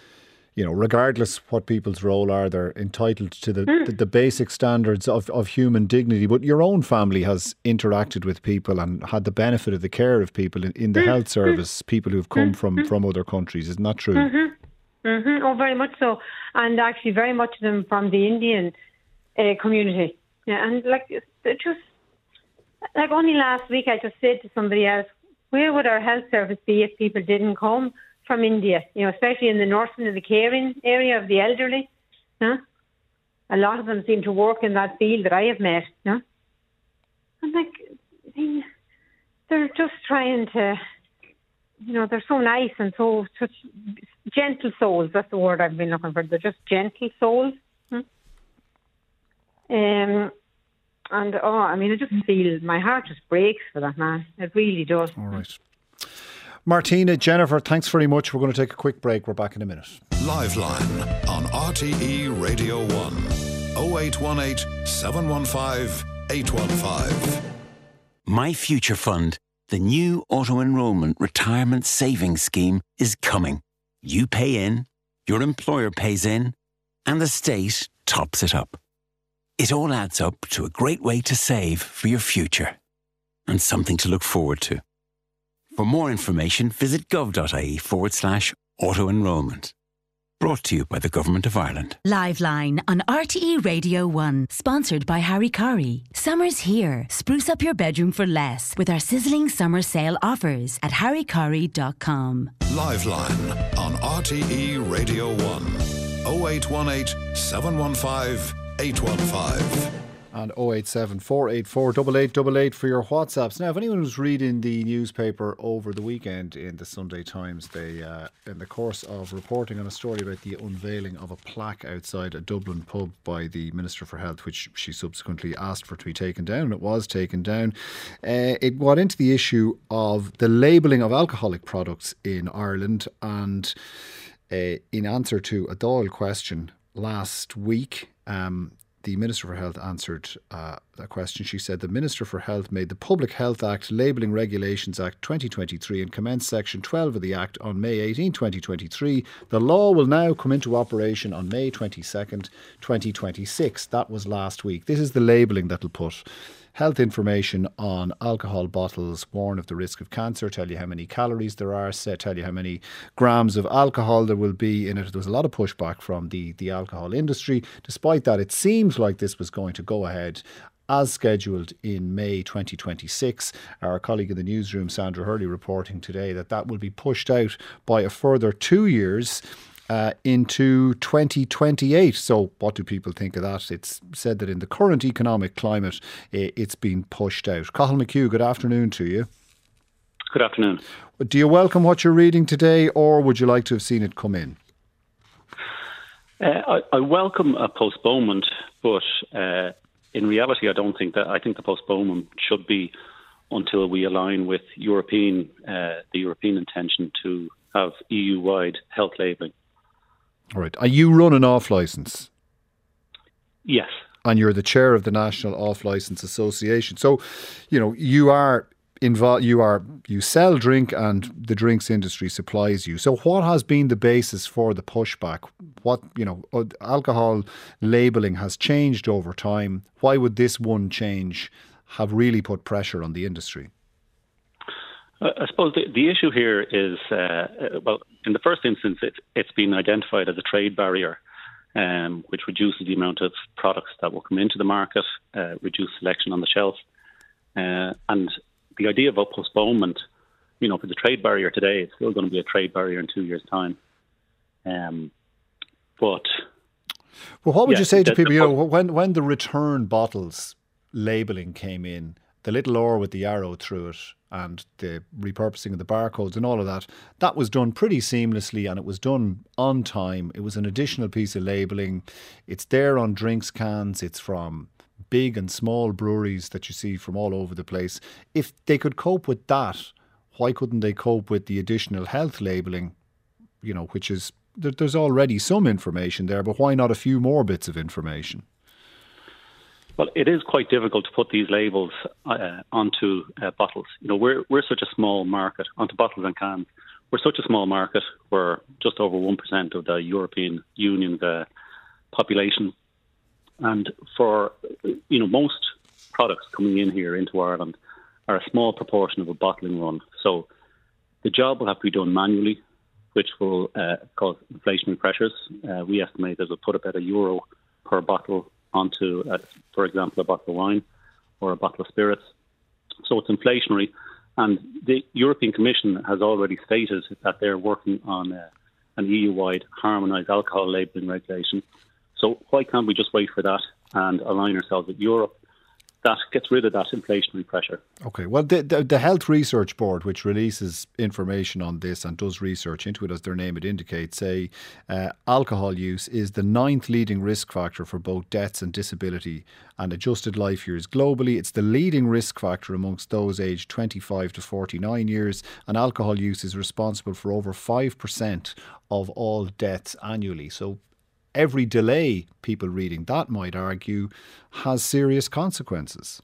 you know, regardless what people's role are, they're entitled to the, Mm. the, the basic standards of, of human dignity. But your own family has interacted with people and had the benefit of the care of people in, in the health service, people who've come from, from other countries. Isn't that true? Mm-hmm. Mm-hmm. Oh, very much so. And actually very much of them from the Indian uh, community. Yeah, and like, it just, like only last week I just said to somebody else, where would our health service be if people didn't come from India? You know, especially in the nursing and the caring area of the elderly. Huh? A lot of them seem to work in that field that I have met. Huh? I'm like, I mean, they're just trying to, you know, they're so nice and so such gentle souls. That's the word I've been looking for. They're just gentle souls. Hmm? Um, and oh, I mean, I just feel my heart just breaks for that man. It really does. All right. Martina, Jennifer, thanks very much. We're going to take a quick break. We're back in a minute. Liveline on R T E Radio one. oh eight one eight, seven one five, eight one five. My Future Fund, the new auto-enrollment retirement savings scheme, is coming. You pay in, your employer pays in, and the state tops it up. It all adds up to a great way to save for your future. and something to look forward to. For more information, visit gov.ie forward slash auto-enrolment. Brought to you by the Government of Ireland. Liveline on R T E Radio one, sponsored by Harry Curry. Summer's here. Spruce up your bedroom for less with our sizzling summer sale offers at harry curry dot com. Liveline on R T E Radio one. oh eight one eight, seven one five, eight one five. And oh eight seven, four eight four, eight eight eight eight for your WhatsApps. Now, if anyone was reading the newspaper over the weekend in the Sunday Times, they, uh, in the course of reporting on a story about the unveiling of a plaque outside a Dublin pub by the Minister for Health, which she subsequently asked for to be taken down, and it was taken down, uh, it got into the issue of the labelling of alcoholic products in Ireland. And uh, in answer to a Dáil question last week, um, the Minister for Health answered uh, a question. She said the Minister for Health made the Public Health Act Labelling Regulations Act twenty twenty-three and commenced Section twelve of the Act on May eighteenth, twenty twenty-three. The law will now come into operation on May twenty-second, twenty twenty-six. That was last week. This is the labelling that will put health information on alcohol bottles, warn of the risk of cancer, tell you how many calories there are, tell you how many grams of alcohol there will be in it. There was a lot of pushback from the, the alcohol industry. Despite that, it seems like this was going to go ahead as scheduled in May twenty twenty-six. Our colleague in the newsroom, Sandra Hurley, reporting today that that will be pushed out by a further two years Uh, into twenty twenty-eight. So what do people think of that? It's said that in the current economic climate, it's been pushed out. Cathal McHugh, good afternoon to you. Good afternoon. Do you welcome what you're reading today, or would you like to have seen it come in? Uh, I, I welcome a postponement, but uh, in reality, I don't think that. I think the postponement should be until we align with European, uh, the European intention to have E U-wide health labelling. All right. Are you run an off-licence? Yes. And you're the chair of the National Off-Licence Association. So, you know, you are involved, you are, you sell drink and the drinks industry supplies you. So what has been the basis for the pushback? What, you know, alcohol labelling has changed over time. Why would this one change have really put pressure on the industry? I suppose the, the issue here is, uh, well, in the first instance, it, it's been identified as a trade barrier, um, which reduces the amount of products that will come into the market, uh, reduce selection on the shelf. Uh, and the idea of a postponement, you know, for the trade barrier today, it's still going to be a trade barrier in two years' time. Um, but... Well, what would yeah, you say to the, people, the, you know, when, when the return bottles labelling came in, the little R with the arrow through it, and the repurposing of the barcodes and all of that, that was done pretty seamlessly and it was done on time. It was an additional piece of labelling. It's there on drinks cans. It's from big and small breweries that you see from all over the place. If they could cope with that, why couldn't they cope with the additional health labelling, you know, which is, there's already some information there, but why not a few more bits of information? Well, it is quite difficult to put these labels uh, onto uh, bottles. You know, we're we're such a small market, onto bottles and cans. We're such a small market. We're just over one percent of the European Union's uh, population, and for you know most products coming in here into Ireland are a small proportion of a bottling run. So the job will have to be done manually, which will uh, cause inflationary pressures. Uh, we estimate that it will put about a euro per bottle onto, uh, for example, a bottle of wine or a bottle of spirits. So it's inflationary. And the European Commission has already stated that they're working on uh, an E U-wide harmonised alcohol labelling regulation. So why can't we just wait for that and align ourselves with Europe? That gets rid of that inflationary pressure. Okay, well, the, the, the Health Research Board, which releases information on this and does research into it, as their name it indicates, say uh, alcohol use is the ninth leading risk factor for both deaths and disability and adjusted life years globally. It's the leading risk factor amongst those aged twenty-five to forty-nine years, and alcohol use is responsible for over five percent of all deaths annually. So every delay, people reading that might argue, has serious consequences.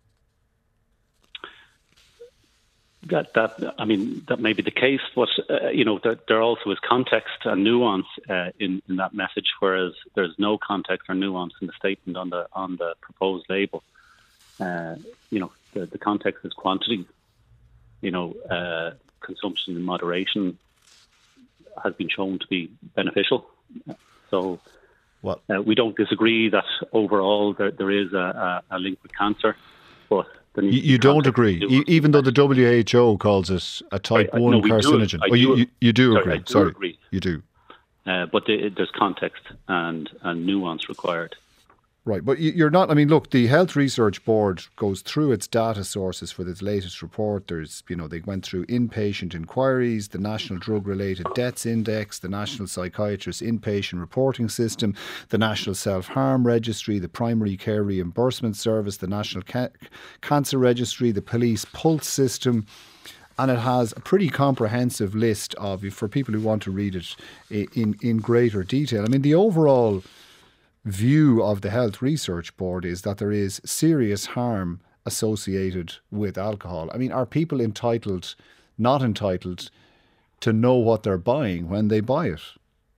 That, that I mean, that may be the case, but uh, you know, there, there also is context and nuance uh, in, in that message, whereas there's no context or nuance in the statement on the on the proposed label. Uh, you know, the, the context is quantity. You know, uh, consumption in moderation has been shown to be beneficial. So well, uh, we don't disagree that overall there, there is a, a, a link with cancer, but you, you don't agree, do even though the W H O calls it a type I, I, one no, carcinogen. Do, oh, you, you, you do sorry, agree. I do Sorry, agree. You do. Uh, but the, there's context and, and nuance required. Right, but you're not, I mean, look, the Health Research Board goes through its data sources for this latest report. There's, you know, they went through inpatient inquiries, the National Drug-Related Deaths Index, the National Psychiatrist Inpatient Reporting System, the National Self-Harm Registry, the Primary Care Reimbursement Service, the National Ca- Cancer Registry, the Police Pulse System. And it has a pretty comprehensive list of, for people who want to read it in, in greater detail. I mean, the overall view of the Health Research Board is that there is serious harm associated with alcohol. I mean, are people entitled, not entitled, to know what they're buying when they buy it?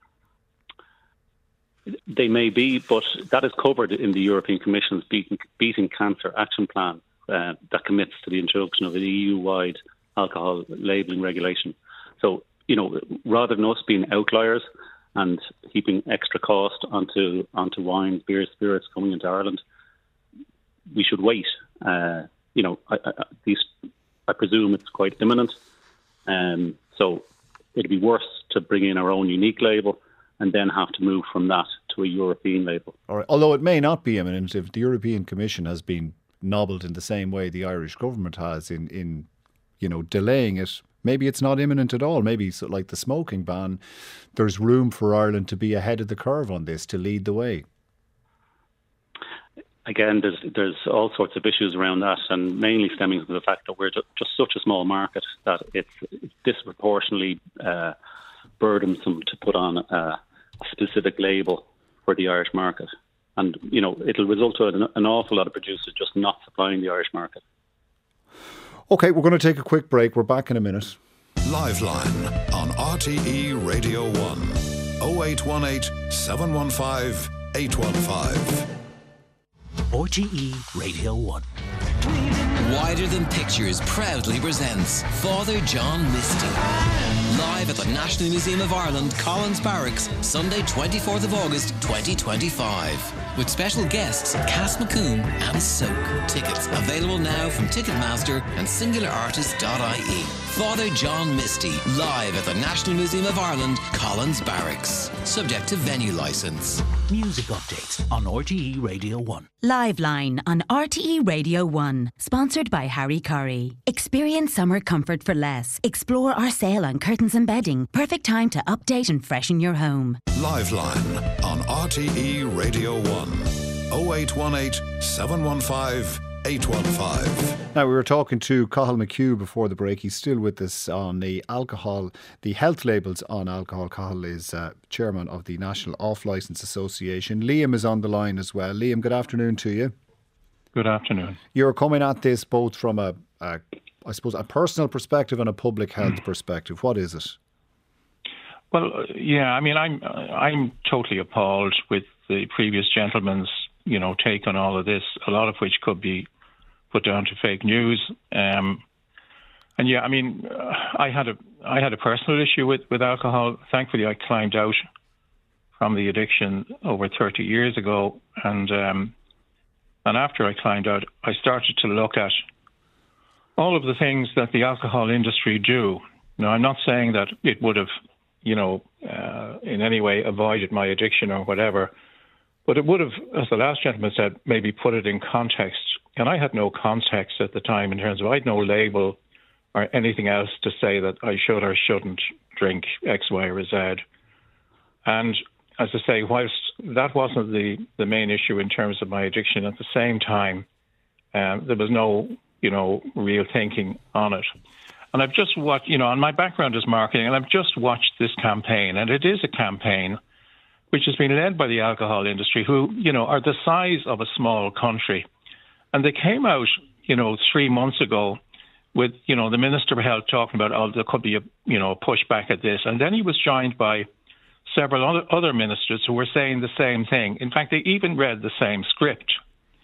They may be, but that is covered in the European Commission's Beating, Beating Cancer Action Plan uh, that commits to the introduction of an E U-wide alcohol labelling regulation. So, you know, rather than us being outliers and heaping extra cost onto onto wines, beers, spirits coming into Ireland, we should wait. Uh, you know, I, I, these, I presume it's quite imminent. Um, so it'd be worse to bring in our own unique label and then have to move from that to a European label. All right. Although it may not be imminent if the European Commission has been nobbled in the same way the Irish government has in, in you know, delaying it. Maybe it's not imminent at all. Maybe, so like the smoking ban, there's room for Ireland to be ahead of the curve on this, to lead the way. Again, there's there's all sorts of issues around that, and mainly stemming from the fact that we're just such a small market that it's, it's disproportionately uh, burdensome to put on a, a specific label for the Irish market. And, you know, it'll result in an, an awful lot of producers just not supplying the Irish market. OK, we're going to take a quick break. We're back in a minute. Liveline on R T E Radio one. oh eight one eight, seven one five, eight one five. R T E Radio one. Wider Than Pictures proudly presents Father John Misty. Live at the National Museum of Ireland, Collins Barracks, Sunday twenty-fourth of August twenty twenty-five. With special guests Cass McComb and Soak. Tickets available now from Ticketmaster and singular artist dot I E. Father John Misty, live at the National Museum of Ireland, Collins Barracks. Subject to venue licence. Music updates on R T E Radio one. Liveline on R T E Radio one. Sponsored by Harry Curry. Experience summer comfort for less. Explore our sale on curtains and bedding. Perfect time to update and freshen your home. Liveline on R T E Radio one. oh eight one eight, seven one five, eight one five. Now, we were talking to Cathal McHugh before the break. He's still with us on the alcohol, the health labels on alcohol. Cathal is uh, chairman of the National Off-Licence Association. Liam is on the line as well. Liam, good afternoon to you. Good afternoon. You're coming at this both from a, a I suppose, a personal perspective and a public health mm. perspective. What is it? Well, yeah, I mean, I'm I'm totally appalled with the previous gentleman's, you know, take on all of this, a lot of which could be put down to fake news. Um, and yeah, I mean, uh, I had a I had a personal issue with, with alcohol. Thankfully, I climbed out from the addiction over thirty years ago, and um, and after I climbed out, I started to look at all of the things that the alcohol industry do. Now, I'm not saying that it would have, you know, uh, in any way avoided my addiction or whatever, but it would have, as the last gentleman said, maybe put it in context. And I had no context at the time in terms of, I had no label or anything else to say that I should or shouldn't drink X, Y, or Z. And as I say, whilst that wasn't the, the main issue in terms of my addiction, at the same time, um, there was no, you know, real thinking on it. And I've just watched, you know, and my background is marketing, and I've just watched this campaign, and it is a campaign which has been led by the alcohol industry, who, you know, are the size of a small country. And they came out, you know, three months ago with, you know, the Minister for Health talking about, oh, there could be a, you know, pushback at this. And then he was joined by several other, other ministers who were saying the same thing. In fact, they even read the same script.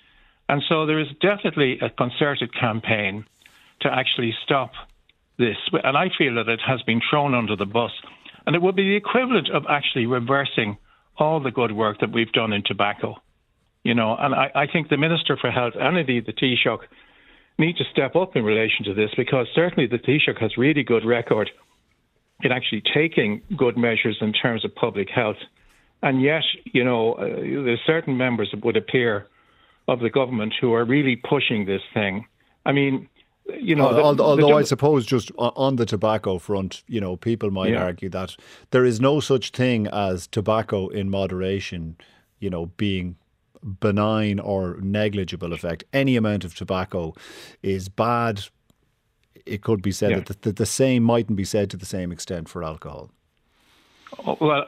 And so there is definitely a concerted campaign to actually stop this. And I feel that it has been thrown under the bus. And it would be the equivalent of actually reversing all the good work that we've done in tobacco. You know, and I, I think the Minister for Health and indeed the Taoiseach need to step up in relation to this, because certainly the Taoiseach has really good record in actually taking good measures in terms of public health. And yet, you know, uh, there's certain members, it would appear, of the government who are really pushing this thing. I mean, you know... Although, the, although the, I suppose just on the tobacco front, you know, people might yeah. argue that there is no such thing as tobacco in moderation, you know, being benign or negligible effect. Any amount of tobacco is bad. It could be said yeah. that the, the same mightn't be said to the same extent for alcohol. Oh, well,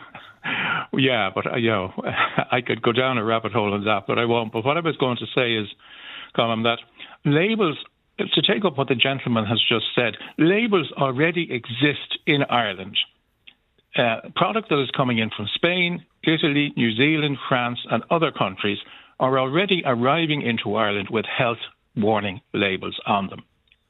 yeah, but, uh, you know, I could go down a rabbit hole on that, but I won't. But what I was going to say is, Colin, that labels, to take up what the gentleman has just said, labels already exist in Ireland. Uh, product that is coming in from Spain, Italy, New Zealand, France and other countries are already arriving into Ireland with health warning labels on them.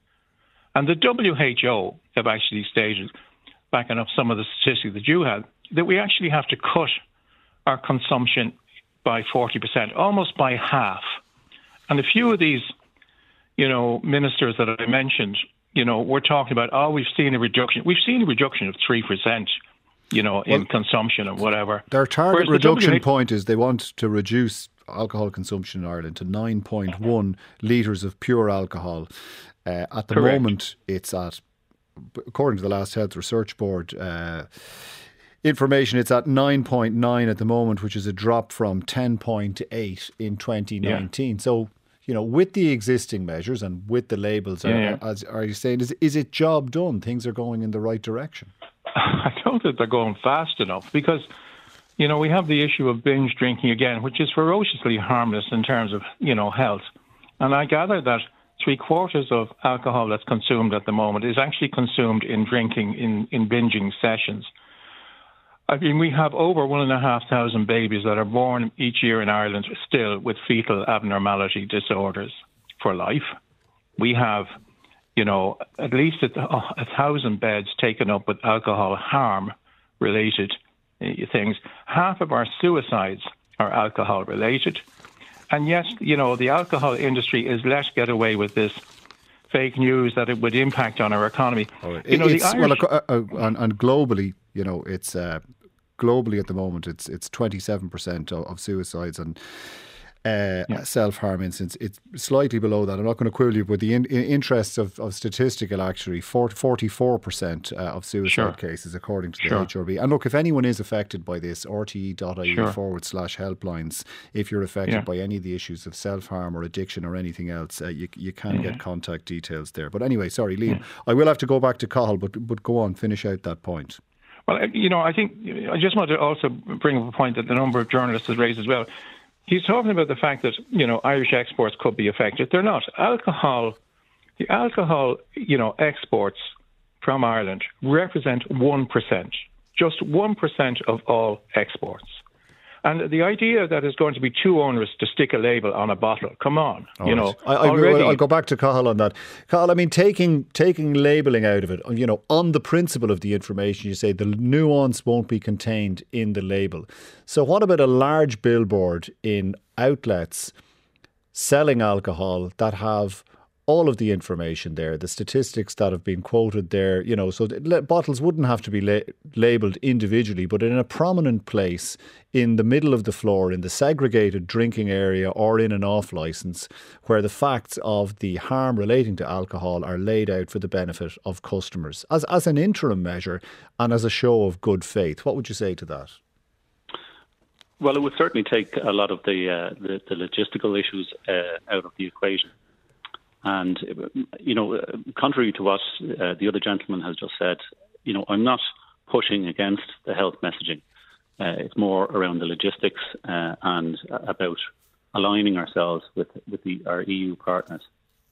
And the W H O have actually stated, backing up some of the statistics that you had, that we actually have to cut our consumption by forty percent, almost by half. And a few of these, you know, ministers that I mentioned, you know, we're talking about, oh, we've seen a reduction. We've seen a reduction of three percent. You know, in well, consumption and whatever. Their target Whereas reduction the W H O point is they want to reduce alcohol consumption in Ireland to nine point one litres of pure alcohol. Uh, at the Correct. moment, it's at, according to the last Health Research Board uh, information, it's at nine point nine at the moment, which is a drop from ten point eight in twenty nineteen. Yeah. So, you know, with the existing measures and with the labels, yeah, are, yeah. As, are you saying, is, is it job done? Things are going in the right direction? I don't think they're going fast enough because, you know, we have the issue of binge drinking again, which is ferociously harmless in terms of, you know, health. And I gather that three quarters of alcohol that's consumed at the moment is actually consumed in drinking, in, in binging sessions. I mean, we have over one and a half thousand babies that are born each year in Ireland still with fetal abnormality disorders for life. We have, you know, at least a, a thousand beds taken up with alcohol harm related things. Half of our suicides are alcohol related. And yet, you know, the alcohol industry is let get away with this fake news that it would impact on our economy. Oh, you know, it's, the Irish... well, uh, uh, and, and globally, you know, it's uh, globally at the moment, it's it's twenty-seven percent of, of suicides and uh, yeah. self-harm incidents. It's slightly below that. I'm not going to quibble you, but the in, in interests of, of statistical actually, forty-four percent uh, of suicide sure. cases according to the sure. H R B. And look, if anyone is affected by this, R T E dot I E sure. forward slash helplines, if you're affected yeah. by any of the issues of self-harm or addiction or anything else, uh, you you can yeah. get contact details there. But anyway, sorry, Liam, yeah. I will have to go back to Cathal, but, but go on, finish out that point. Well, you know, I think I just want to also bring up a point that the number of journalists has raised as well. He's talking about the fact that, you know, Irish exports could be affected. They're not. Alcohol, the alcohol, you know, exports from Ireland represent one percent, just one percent of all exports. And the idea that it's going to be too onerous to stick a label on a bottle, come on, All you right. know. I, I, already, I'll go back to Cathal on that. Cathal, I mean, taking taking labelling out of it, you know, on the principle of the information, you say the nuance won't be contained in the label. So what about a large billboard in outlets selling alcohol that have all of the information there, the statistics that have been quoted there, you know, so the bottles wouldn't have to be la- labelled individually, but in a prominent place in the middle of the floor, in the segregated drinking area or in an off licence, where the facts of the harm relating to alcohol are laid out for the benefit of customers as, as an interim measure and as a show of good faith. What would you say to that? Well, it would certainly take a lot of the uh, the, the logistical issues uh, out of the equation. And, you know, contrary to what uh, the other gentleman has just said, you know, I'm not pushing against the health messaging. Uh, it's more around the logistics uh, and about aligning ourselves with with the, our E U partners.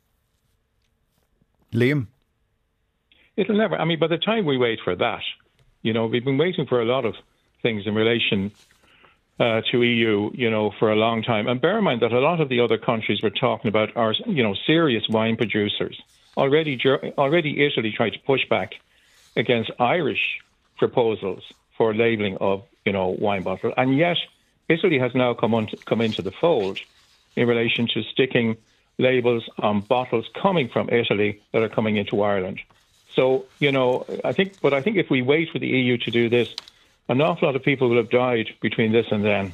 Liam? It'll never, I mean, by the time we wait for that, you know, we've been waiting for a lot of things in relation uh, to E U, you know, for a long time. And bear in mind that a lot of the other countries we're talking about are, you know, serious wine producers. Already, already Italy tried to push back against Irish proposals for labelling of, you know, wine bottles. And yet Italy has now come on to, come into the fold in relation to sticking labels on bottles coming from Italy that are coming into Ireland. So, you know, I think, but I think if we wait for the E U to do this, an awful lot of people will have died between this and then.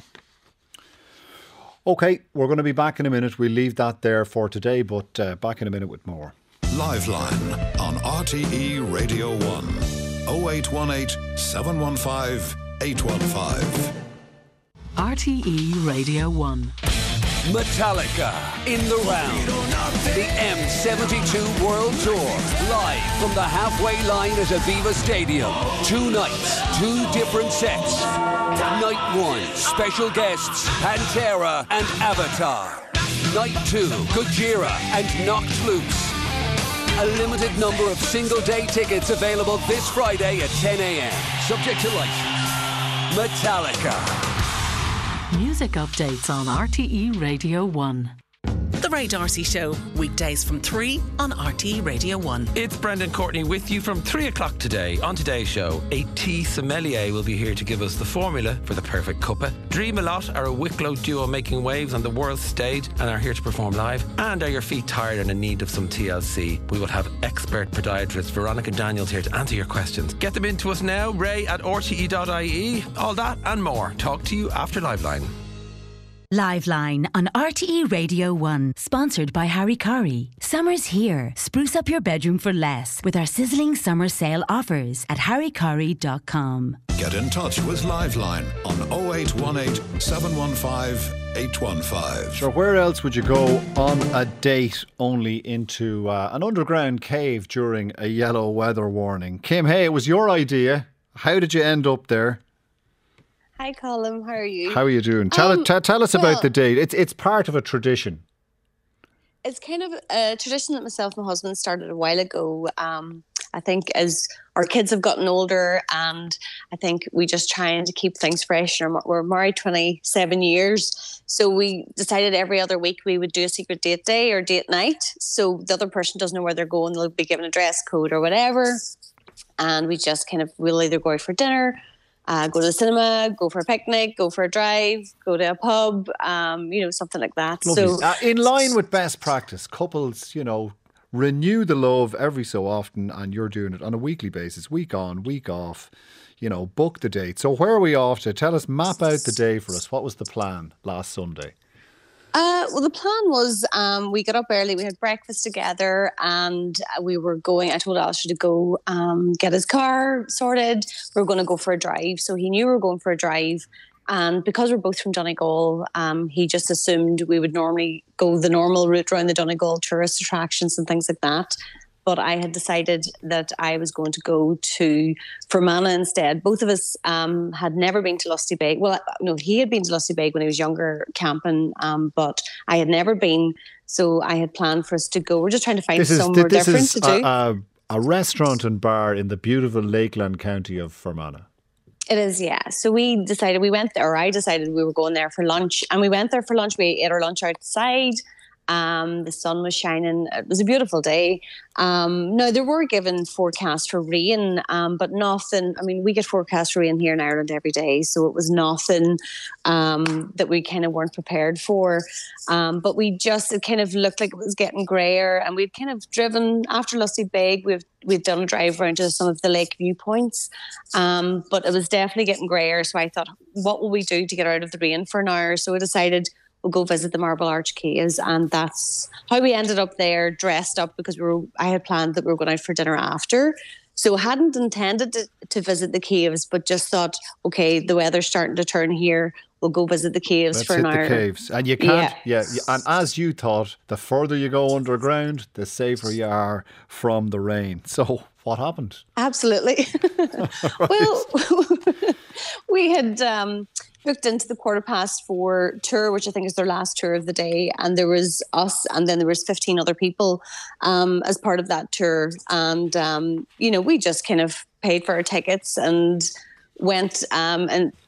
OK, we're going to be back in a minute. We'll leave that there for today, but uh, back in a minute with more. Liveline on R T E Radio one. oh eight one eight, seven one five, eight one five. R T E Radio one. Metallica in the round. The M seventy-two World Tour. Live from the halfway line at Aviva Stadium. Two nights, two different sets. Night one, special guests Pantera and Avatar. Night two, Gojira and Knocked Loose. A limited number of single-day tickets available this Friday at ten a.m. Subject to license. Metallica. Music updates on R T E Radio one. The Ray D'Arcy Show, weekdays from three on R T E Radio one. It's Brendan Courtney with you from three o'clock today. On today's show, a tea sommelier will be here to give us the formula for the perfect cuppa. Dream a Lot are a Wicklow duo making waves on the world stage and are here to perform live. And are your feet tired and in need of some T L C? We will have expert podiatrist Veronica Daniels here to answer your questions. Get them into us now, ray at r t e dot i e. All that and more. Talk to you after Liveline. Liveline on R T E Radio one, sponsored by Harry Curry. Summer's here. Spruce up your bedroom for less with our sizzling summer sale offers at harry curry dot com. Get in touch with Liveline on oh eight one eight, seven one five, eight one five. Sure, where else would you go on a date only into uh, an underground cave during a yellow weather warning? Kim, hey, it was your idea. How did you end up there? Hi, Colin. How are you? How are you doing? Tell, um, it, t- tell us well, about the date. It's it's part of a tradition. It's kind of a tradition that myself and my husband started a while ago. Um, I think as our kids have gotten older, and I think we just trying to keep things fresh. We're married twenty-seven years, so we decided every other week we would do a secret date day or date night. So the other person doesn't know where they're going. They'll be given a dress code or whatever, and we just kind of we'll either go out for dinner. Uh, go to the cinema, go for a picnic, go for a drive, go to a pub, um, you know, something like that. Lovely. So, uh, in line with best practice, couples, you know, renew the love every so often, and you're doing it on a weekly basis, week on, week off. You know, book the date. So where are we off to? Tell us, map out the day for us. What was the plan last Sunday? Uh, well, the plan was um, we got up early, we had breakfast together, and we were going, I told Alistair to go um, get his car sorted. We were going to go for a drive. So he knew we were going for a drive. And because we're both from Donegal, um, he just assumed we would normally go the normal route around the Donegal tourist attractions and things like that. But I had decided that I was going to go to Fermanagh instead. Both of us um, had never been to Lusty Beg. Well, no, he had been to Lusty Beg when he was younger, camping, um, but I had never been. So I had planned for us to go. We're just trying to find this is, somewhere this different is to do. A, a, a restaurant and bar in the beautiful Lakeland county of Fermanagh. It is, yeah. So we decided, we went there, or I decided we were going there for lunch. And we went there for lunch. We ate our lunch outside. Um, the sun was shining. It was a beautiful day. Um, now, there were given forecasts for rain, um, but nothing. I mean, we get forecasts for rain here in Ireland every day, so it was nothing um, that we kind of weren't prepared for. Um, but we just, it kind of looked like it was getting grayer, and we'd kind of driven after Lusty Beg. We've we've done a drive around to some of the lake viewpoints, um, but it was definitely getting grayer. So I thought, what will we do to get out of the rain for an hour? So I decided, we'll go visit the Marble Arch Caves, and that's how we ended up there, dressed up, because we were. I had planned that we were going out for dinner after, so hadn't intended to, to visit the caves, but just thought, okay, the weather's starting to turn here. We'll go visit the caves Let's for an hit hour. the caves, and you can't. Yeah. Yeah, and as you thought, the further you go underground, the safer you are from the rain. So, what happened? Absolutely. Well, we had. Um, booked into the quarter past four tour, which I think is their last tour of the day, and there was us, and then there was fifteen other people um, as part of that tour, and um, you know, we just kind of paid for our tickets and went, um, and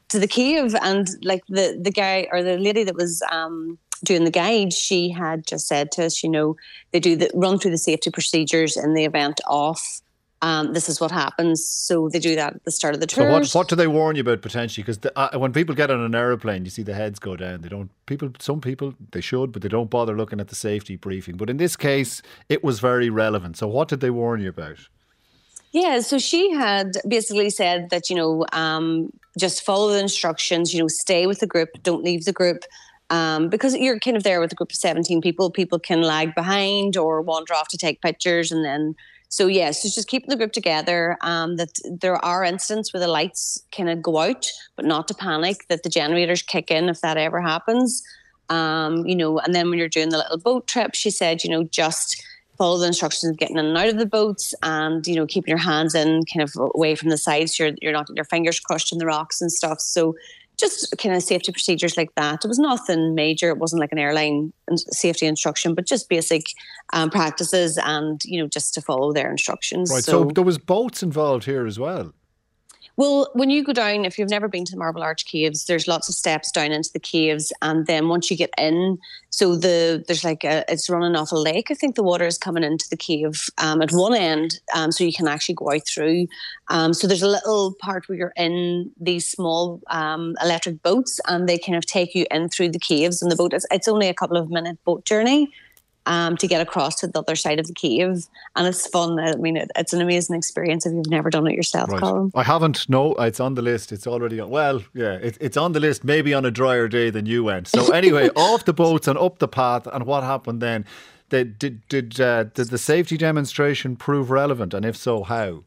to the cave, and like the the guy or the lady that was um, doing the guide, she had just said to us, you know, they do the run through the safety procedures in the event of. Um, this is what happens. So they do that at the start of the tour. So what, what do they warn you about potentially? Because uh, when people get on an aeroplane, you see the heads go down. They don't. People, some people, they should, but they don't bother looking at the safety briefing. But in this case, it was very relevant. So what did they warn you about? Yeah, so she had basically said that, you know, um, just follow the instructions. You know, stay with the group. Don't leave the group. Um, because you're kind of there with a group of seventeen people. People can lag behind or wander off to take pictures, and then. So, yes, yeah, so just keeping the group together, um, that there are incidents where the lights kind of go out, but not to panic, that the generators kick in if that ever happens. Um, you know, and then when you're doing the little boat trip, she said, you know, just follow the instructions of getting in and out of the boats and, you know, keeping your hands in kind of away from the sides. You're, you're not getting your fingers crushed in the rocks and stuff. So just kind of safety procedures like that. It was nothing major. It wasn't like an airline safety instruction, but just basic um, practices and, you know, just to follow their instructions. Right. So, so there was boats involved here as well. Well, when you go down, if you've never been to the Marble Arch Caves, there's lots of steps down into the caves. And then once you get in, so the there's like a, it's running off a lake. I think the water is coming into the cave um, at one end, um, so you can actually go out through. Um, so there's a little part where you're in these small um, electric boats and they kind of take you in through the caves. And the boat, is, it's only a couple of minute boat journey. Um, to get across to the other side of the cave. And it's fun. I mean, it, it's an amazing experience if you've never done it yourself, right. Colin. I haven't. No, it's on the list. It's already on. Well, yeah, it, it's on the list maybe on a drier day than you went. So anyway, off the boats and up the path. And what happened then? They, did, did, uh, did the safety demonstration prove relevant? And if so, how?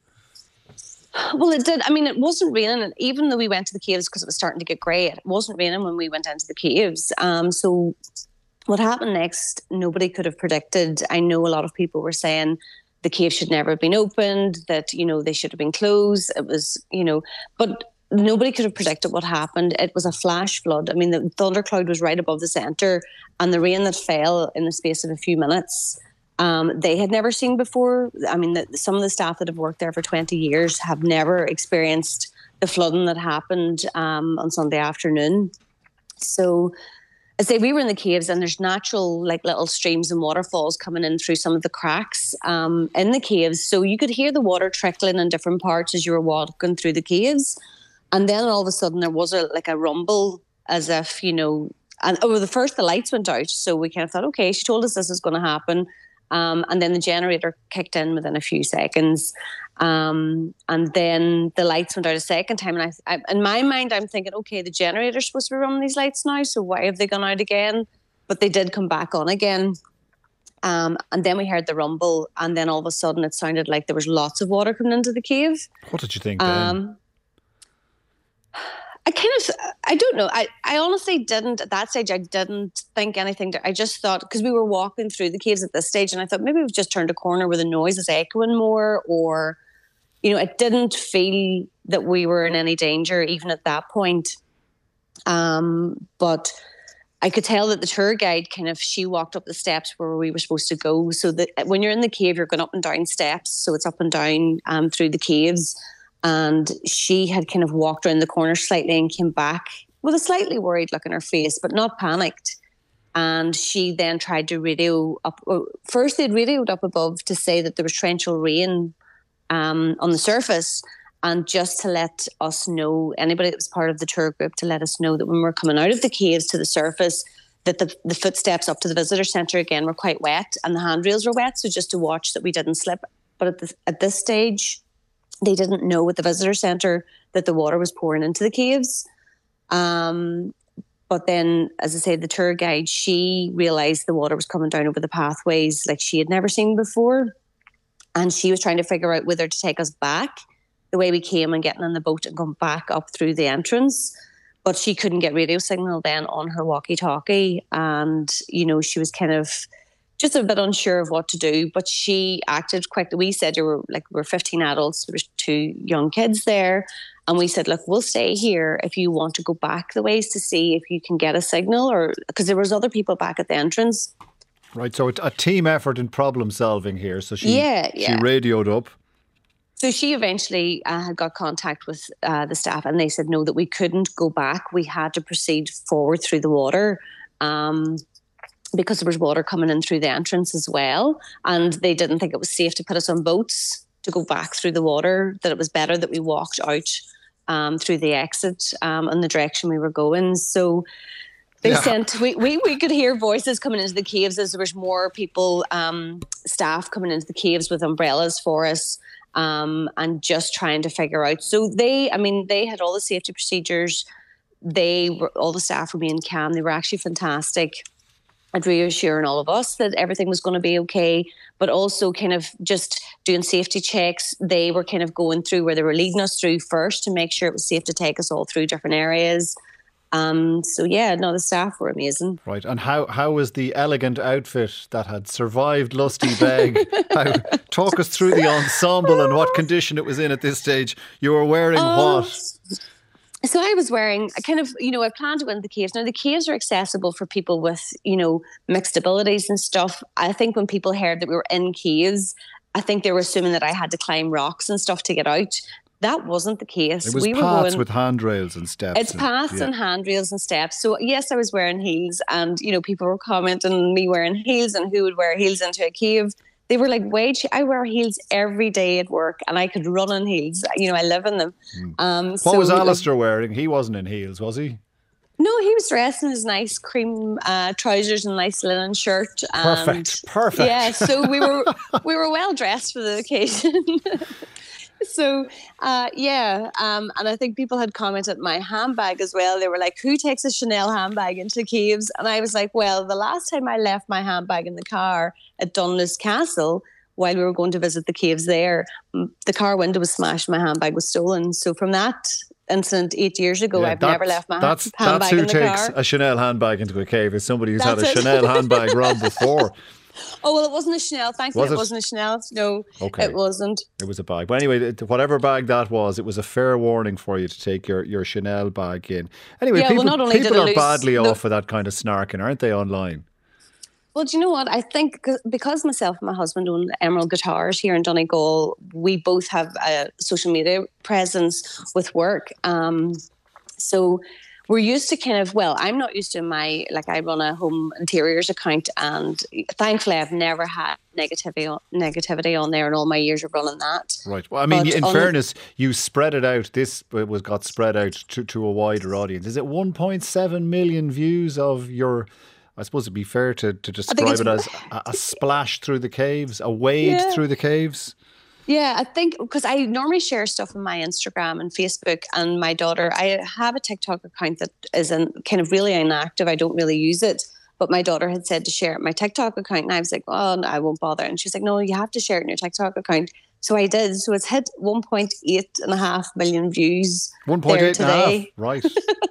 Well, it did. I mean, it wasn't raining. And even though we went to the caves because it was starting to get grey, it wasn't raining when we went into the caves. Um, so... What happened next, nobody could have predicted. I know a lot of people were saying the cave should never have been opened, that, you know, they should have been closed. It was, you know, but nobody could have predicted what happened. It was a flash flood. I mean, the thundercloud was right above the centre and the rain that fell in the space of a few minutes, um, they had never seen before. I mean, the, some of the staff that have worked there for twenty years have never experienced the flooding that happened um, on Sunday afternoon. So... I say we were in the caves and there's natural like little streams and waterfalls coming in through some of the cracks um, in the caves. So you could hear the water trickling in different parts as you were walking through the caves. And then all of a sudden there was a like a rumble as if, you know, and oh, the first the lights went out. So we kind of thought, okay, she told us this is going to happen. Um, and then the generator kicked in within a few seconds. Um, and then the lights went out a second time. And I, I, in my mind, I'm thinking, okay, the generator's supposed to be running these lights now, so why have they gone out again? But they did come back on again. Um, and then we heard the rumble, and then all of a sudden it sounded like there was lots of water coming into the cave. What did you think then? Um, I kind of, I don't know. I, I honestly didn't, at that stage, I didn't think anything. To, I just thought, because we were walking through the caves at this stage, and I thought maybe we've just turned a corner where the noise is echoing more, or, you know, it didn't feel that we were in any danger even at that point. Um, but I could tell that the tour guide kind of, she walked up the steps where we were supposed to go. So that when you're in the cave, you're going up and down steps. So it's up and down um, through the caves. And she had kind of walked around the corner slightly and came back with a slightly worried look on her face, but not panicked. And she then tried to radio up. First, they'd radioed up above to say that there was torrential rain um, on the surface, and just to let us know, anybody that was part of the tour group, to let us know that when we were coming out of the caves to the surface, that the, the footsteps up to the visitor centre again were quite wet and the handrails were wet, so just to watch that we didn't slip. But at, the, at this stage, they didn't know at the visitor centre that the water was pouring into the caves. Um, but then, as I said, the tour guide, she realised the water was coming down over the pathways like she had never seen before. And she was trying to figure out whether to take us back the way we came and getting in the boat and going back up through the entrance. But she couldn't get radio signal then on her walkie-talkie. And, you know, she was kind of just a bit unsure of what to do, but she acted quickly. We said there were like we're fifteen adults, there was two young kids there, and we said, look, we'll stay here if you want to go back the ways to see if you can get a signal, or because there was other people back at the entrance. Right, so a team effort in problem solving here. So she yeah, yeah. she radioed up. So she eventually uh, had got contact with uh, the staff, and they said no, that we couldn't go back. We had to proceed forward through the water. Um, because there was water coming in through the entrance as well. And they didn't think it was safe to put us on boats to go back through the water, that it was better that we walked out um, through the exit um, in the direction we were going. So they yeah. sent, we, we, we could hear voices coming into the caves as there was more people, um, staff coming into the caves with umbrellas for us um, and just trying to figure out. So they, I mean, they had all the safety procedures. They were, all the staff were being calm. They were actually fantastic at reassuring all of us that everything was going to be okay, but also kind of just doing safety checks. They were kind of going through where they were leading us through first to make sure it was safe to take us all through different areas. Um, so yeah, no, the staff were amazing. Right, and how how was the elegant outfit that had survived Lusty Beg? how, talk us through the ensemble and what condition it was in at this stage. You were wearing uh, what? So I was wearing a kind of, you know, I planned to go into the caves. Now, the caves are accessible for people with, you know, mixed abilities and stuff. I think when people heard that we were in caves, I think they were assuming that I had to climb rocks and stuff to get out. That wasn't the case. It was we paths were going, with handrails and steps. It's and, paths yeah. and handrails and steps. So yes, I was wearing heels, and, you know, people were commenting on me wearing heels and who would wear heels into a cave. They were like, wait, I wear heels every day at work and I could run in heels. You know, I live in them. Mm. Um, what so, was Alistair wearing? He wasn't in heels, was he? No, he was dressed in his nice cream uh, trousers and nice linen shirt. And, perfect, perfect. Yeah, so we were we were well dressed for the occasion. So, uh, yeah, um, and I think people had commented my handbag as well. They were like, who takes a Chanel handbag into caves? And I was like, well, the last time I left my handbag in the car at Dunluce Castle, while we were going to visit the caves there, the car window was smashed, my handbag was stolen. So from that incident eight years ago, yeah, I've never left my that's, handbag that's who in the takes car. a Chanel handbag into a cave, is somebody who's That's had a it. Chanel handbag robbed before. Oh, well, it wasn't a Chanel. Thankfully, Was it? it wasn't a Chanel. No, Okay. it wasn't. It was a bag. But anyway, it- whatever bag that was, it was a fair warning for you to take your, your Chanel bag in. Anyway, Yeah, people, well, not only people did I are lose- badly no. off for that kind of snarking, aren't they, online? Well, do you know what? I think because myself and my husband own Emerald Guitars here in Donegal, we both have a social media presence with work. Um, so we're used to kind of, well, I'm not used to my, like I run a home interiors account, and thankfully I've never had negativity negativity on there in all my years of running that. Right. Well, I mean, But in on- fairness, you spread it out. This was got spread out to, to a wider audience. Is it one point seven million views of your... I suppose it'd be fair to, to describe it's- it as a, a splash through the caves, a wade Yeah. through the caves. Yeah, I think because I normally share stuff on my Instagram and Facebook, and my daughter, I have a TikTok account that is in, kind of really inactive. I don't really use it, but my daughter had said to share it on my TikTok account, and I was like, oh, no, I won't bother. And she's like, no, you have to share it in your TikTok account. So I did. So it's hit one point eight and a half million views One point there eight and a half. today. Right.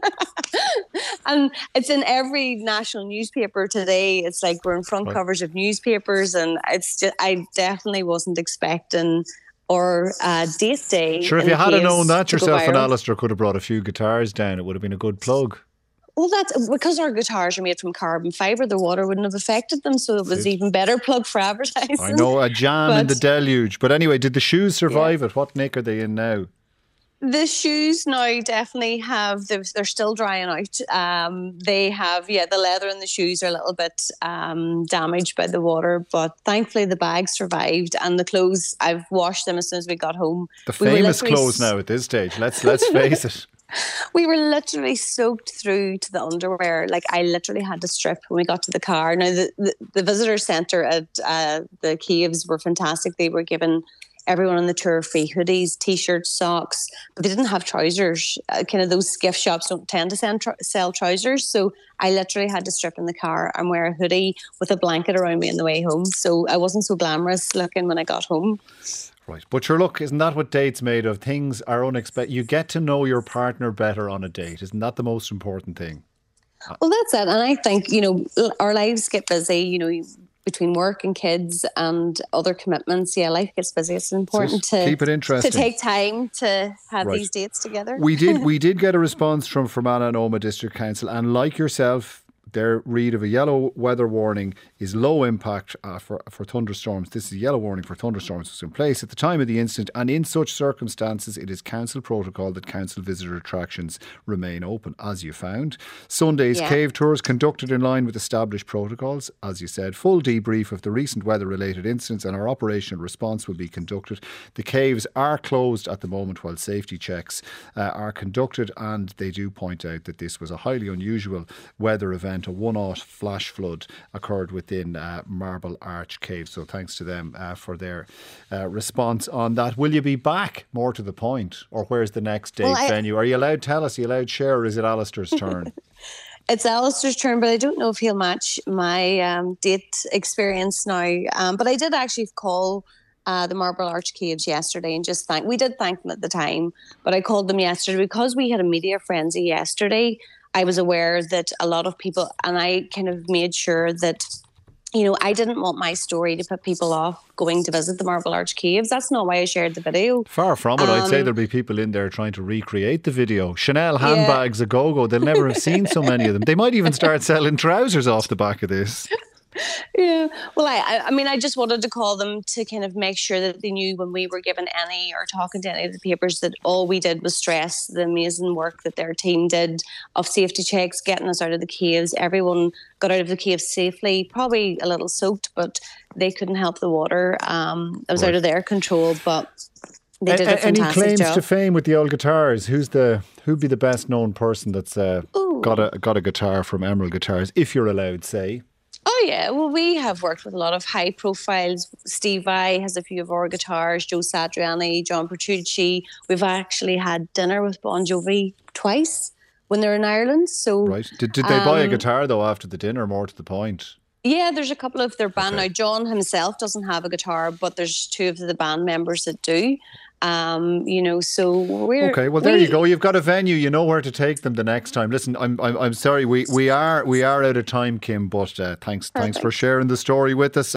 And it's in every national newspaper today. It's like we're in front Right. covers of newspapers, and it's just, I definitely wasn't expecting or uh, date day. Sure, if in you had caves known that, to go yourself and viral. Alistair could have brought a few guitars down. It would have been a good plug. Well, that's because our guitars are made from carbon fibre. The water wouldn't have affected them, so it was See? even better plug for advertising. I know, a jam in But- the deluge. But anyway, did the shoes survive it? What nick are they in now? The shoes now definitely have, they're they're still drying out. Um, they have, yeah, the leather in the shoes are a little bit um, damaged by the water, but thankfully the bags survived, and the clothes, I've washed them as soon as we got home. The We were famous literally clothes now at this stage. Let's let's face it. We were literally soaked through to the underwear. Like, I literally had to strip when we got to the car. Now, the, the, the visitor centre at uh, the caves were fantastic. They were given everyone on the tour free hoodies, T-shirts, socks, but they didn't have trousers. Uh, kind of those gift shops don't tend to send tr- sell trousers. So I literally had to strip in the car and wear a hoodie with a blanket around me on the way home. So I wasn't so glamorous looking when I got home. Right. But sure, look, isn't that what dates made of? Things are unexpected. You get to know your partner better on a date. Isn't that the most important thing? Well, that's it. And I think, you know, our lives get busy, you know, between work and kids and other commitments. Yeah, life gets busy. It's important So to keep it interesting. to take time to have Right. these dates together. We did we did get a response from Fermanagh and Omagh District Council, and like yourself, their read of a yellow weather warning is low impact uh, for, for thunderstorms. This is a yellow warning for thunderstorms was in place at the time of the incident, and in such circumstances it is council protocol that council visitor attractions remain open, as you found. Sunday's Yeah. cave tours conducted in line with established protocols. As you said, full debrief of the recent weather-related incidents and our operational response will be conducted. The caves are closed at the moment while safety checks uh, are conducted, and they do point out that this was a highly unusual weather event. A one-off flash flood occurred within uh, Marble Arch Cave. So thanks to them uh, for their uh, response on that. Will you be back, more to the point, or where's the next date Well, I- venue? Are you allowed to tell us? Are you allowed to share, or is it Alistair's turn? It's Alistair's turn, but I don't know if he'll match my um, date experience now. Um, but I did actually call uh, the Marble Arch Caves yesterday and just thank. We did thank them at the time, but I called them yesterday because we had a media frenzy yesterday. I was aware that a lot of people, and I kind of made sure that, you know, I didn't want my story to put people off going to visit the Marble Arch Caves. That's not why I shared the video. Far from it. I'd say Um, there'll be people in there trying to recreate the video. Chanel handbags a go-go. They'll never have seen so many of them. They might even start selling trousers off the back of this. Yeah. Well, I, I- I mean, I just wanted to call them to kind of make sure that they knew when we were given any or talking to any of the papers that all we did was stress the amazing work that their team did of safety checks, getting us out of the caves. Everyone got out of the caves safely, probably a little soaked, but they couldn't help the water. Um, it was out of their control, but they did a, A- any fantastic claims job. to fame with the old guitars? Who's the who'd be the best known person that's uh, got a got a guitar from Emerald Guitars, if you're allowed, say? Oh yeah, well we have worked with a lot of high profiles. Steve Vai has a few of our guitars, Joe Satriani, John Petrucci. We've actually had dinner with Bon Jovi twice when they're in Ireland. So Right. Did, did they buy a um, guitar though after the dinner, more to the point? Yeah, there's a couple of their band now. John himself doesn't have a guitar, but there's two of the band members that do. Um, you know, so we're Okay, well there we- you go. You've got a venue. You know where to take them the next time. Listen, I'm I'm, I'm sorry. We we are we are out of time, Kim. But uh, thanks thanks for sharing the story with us.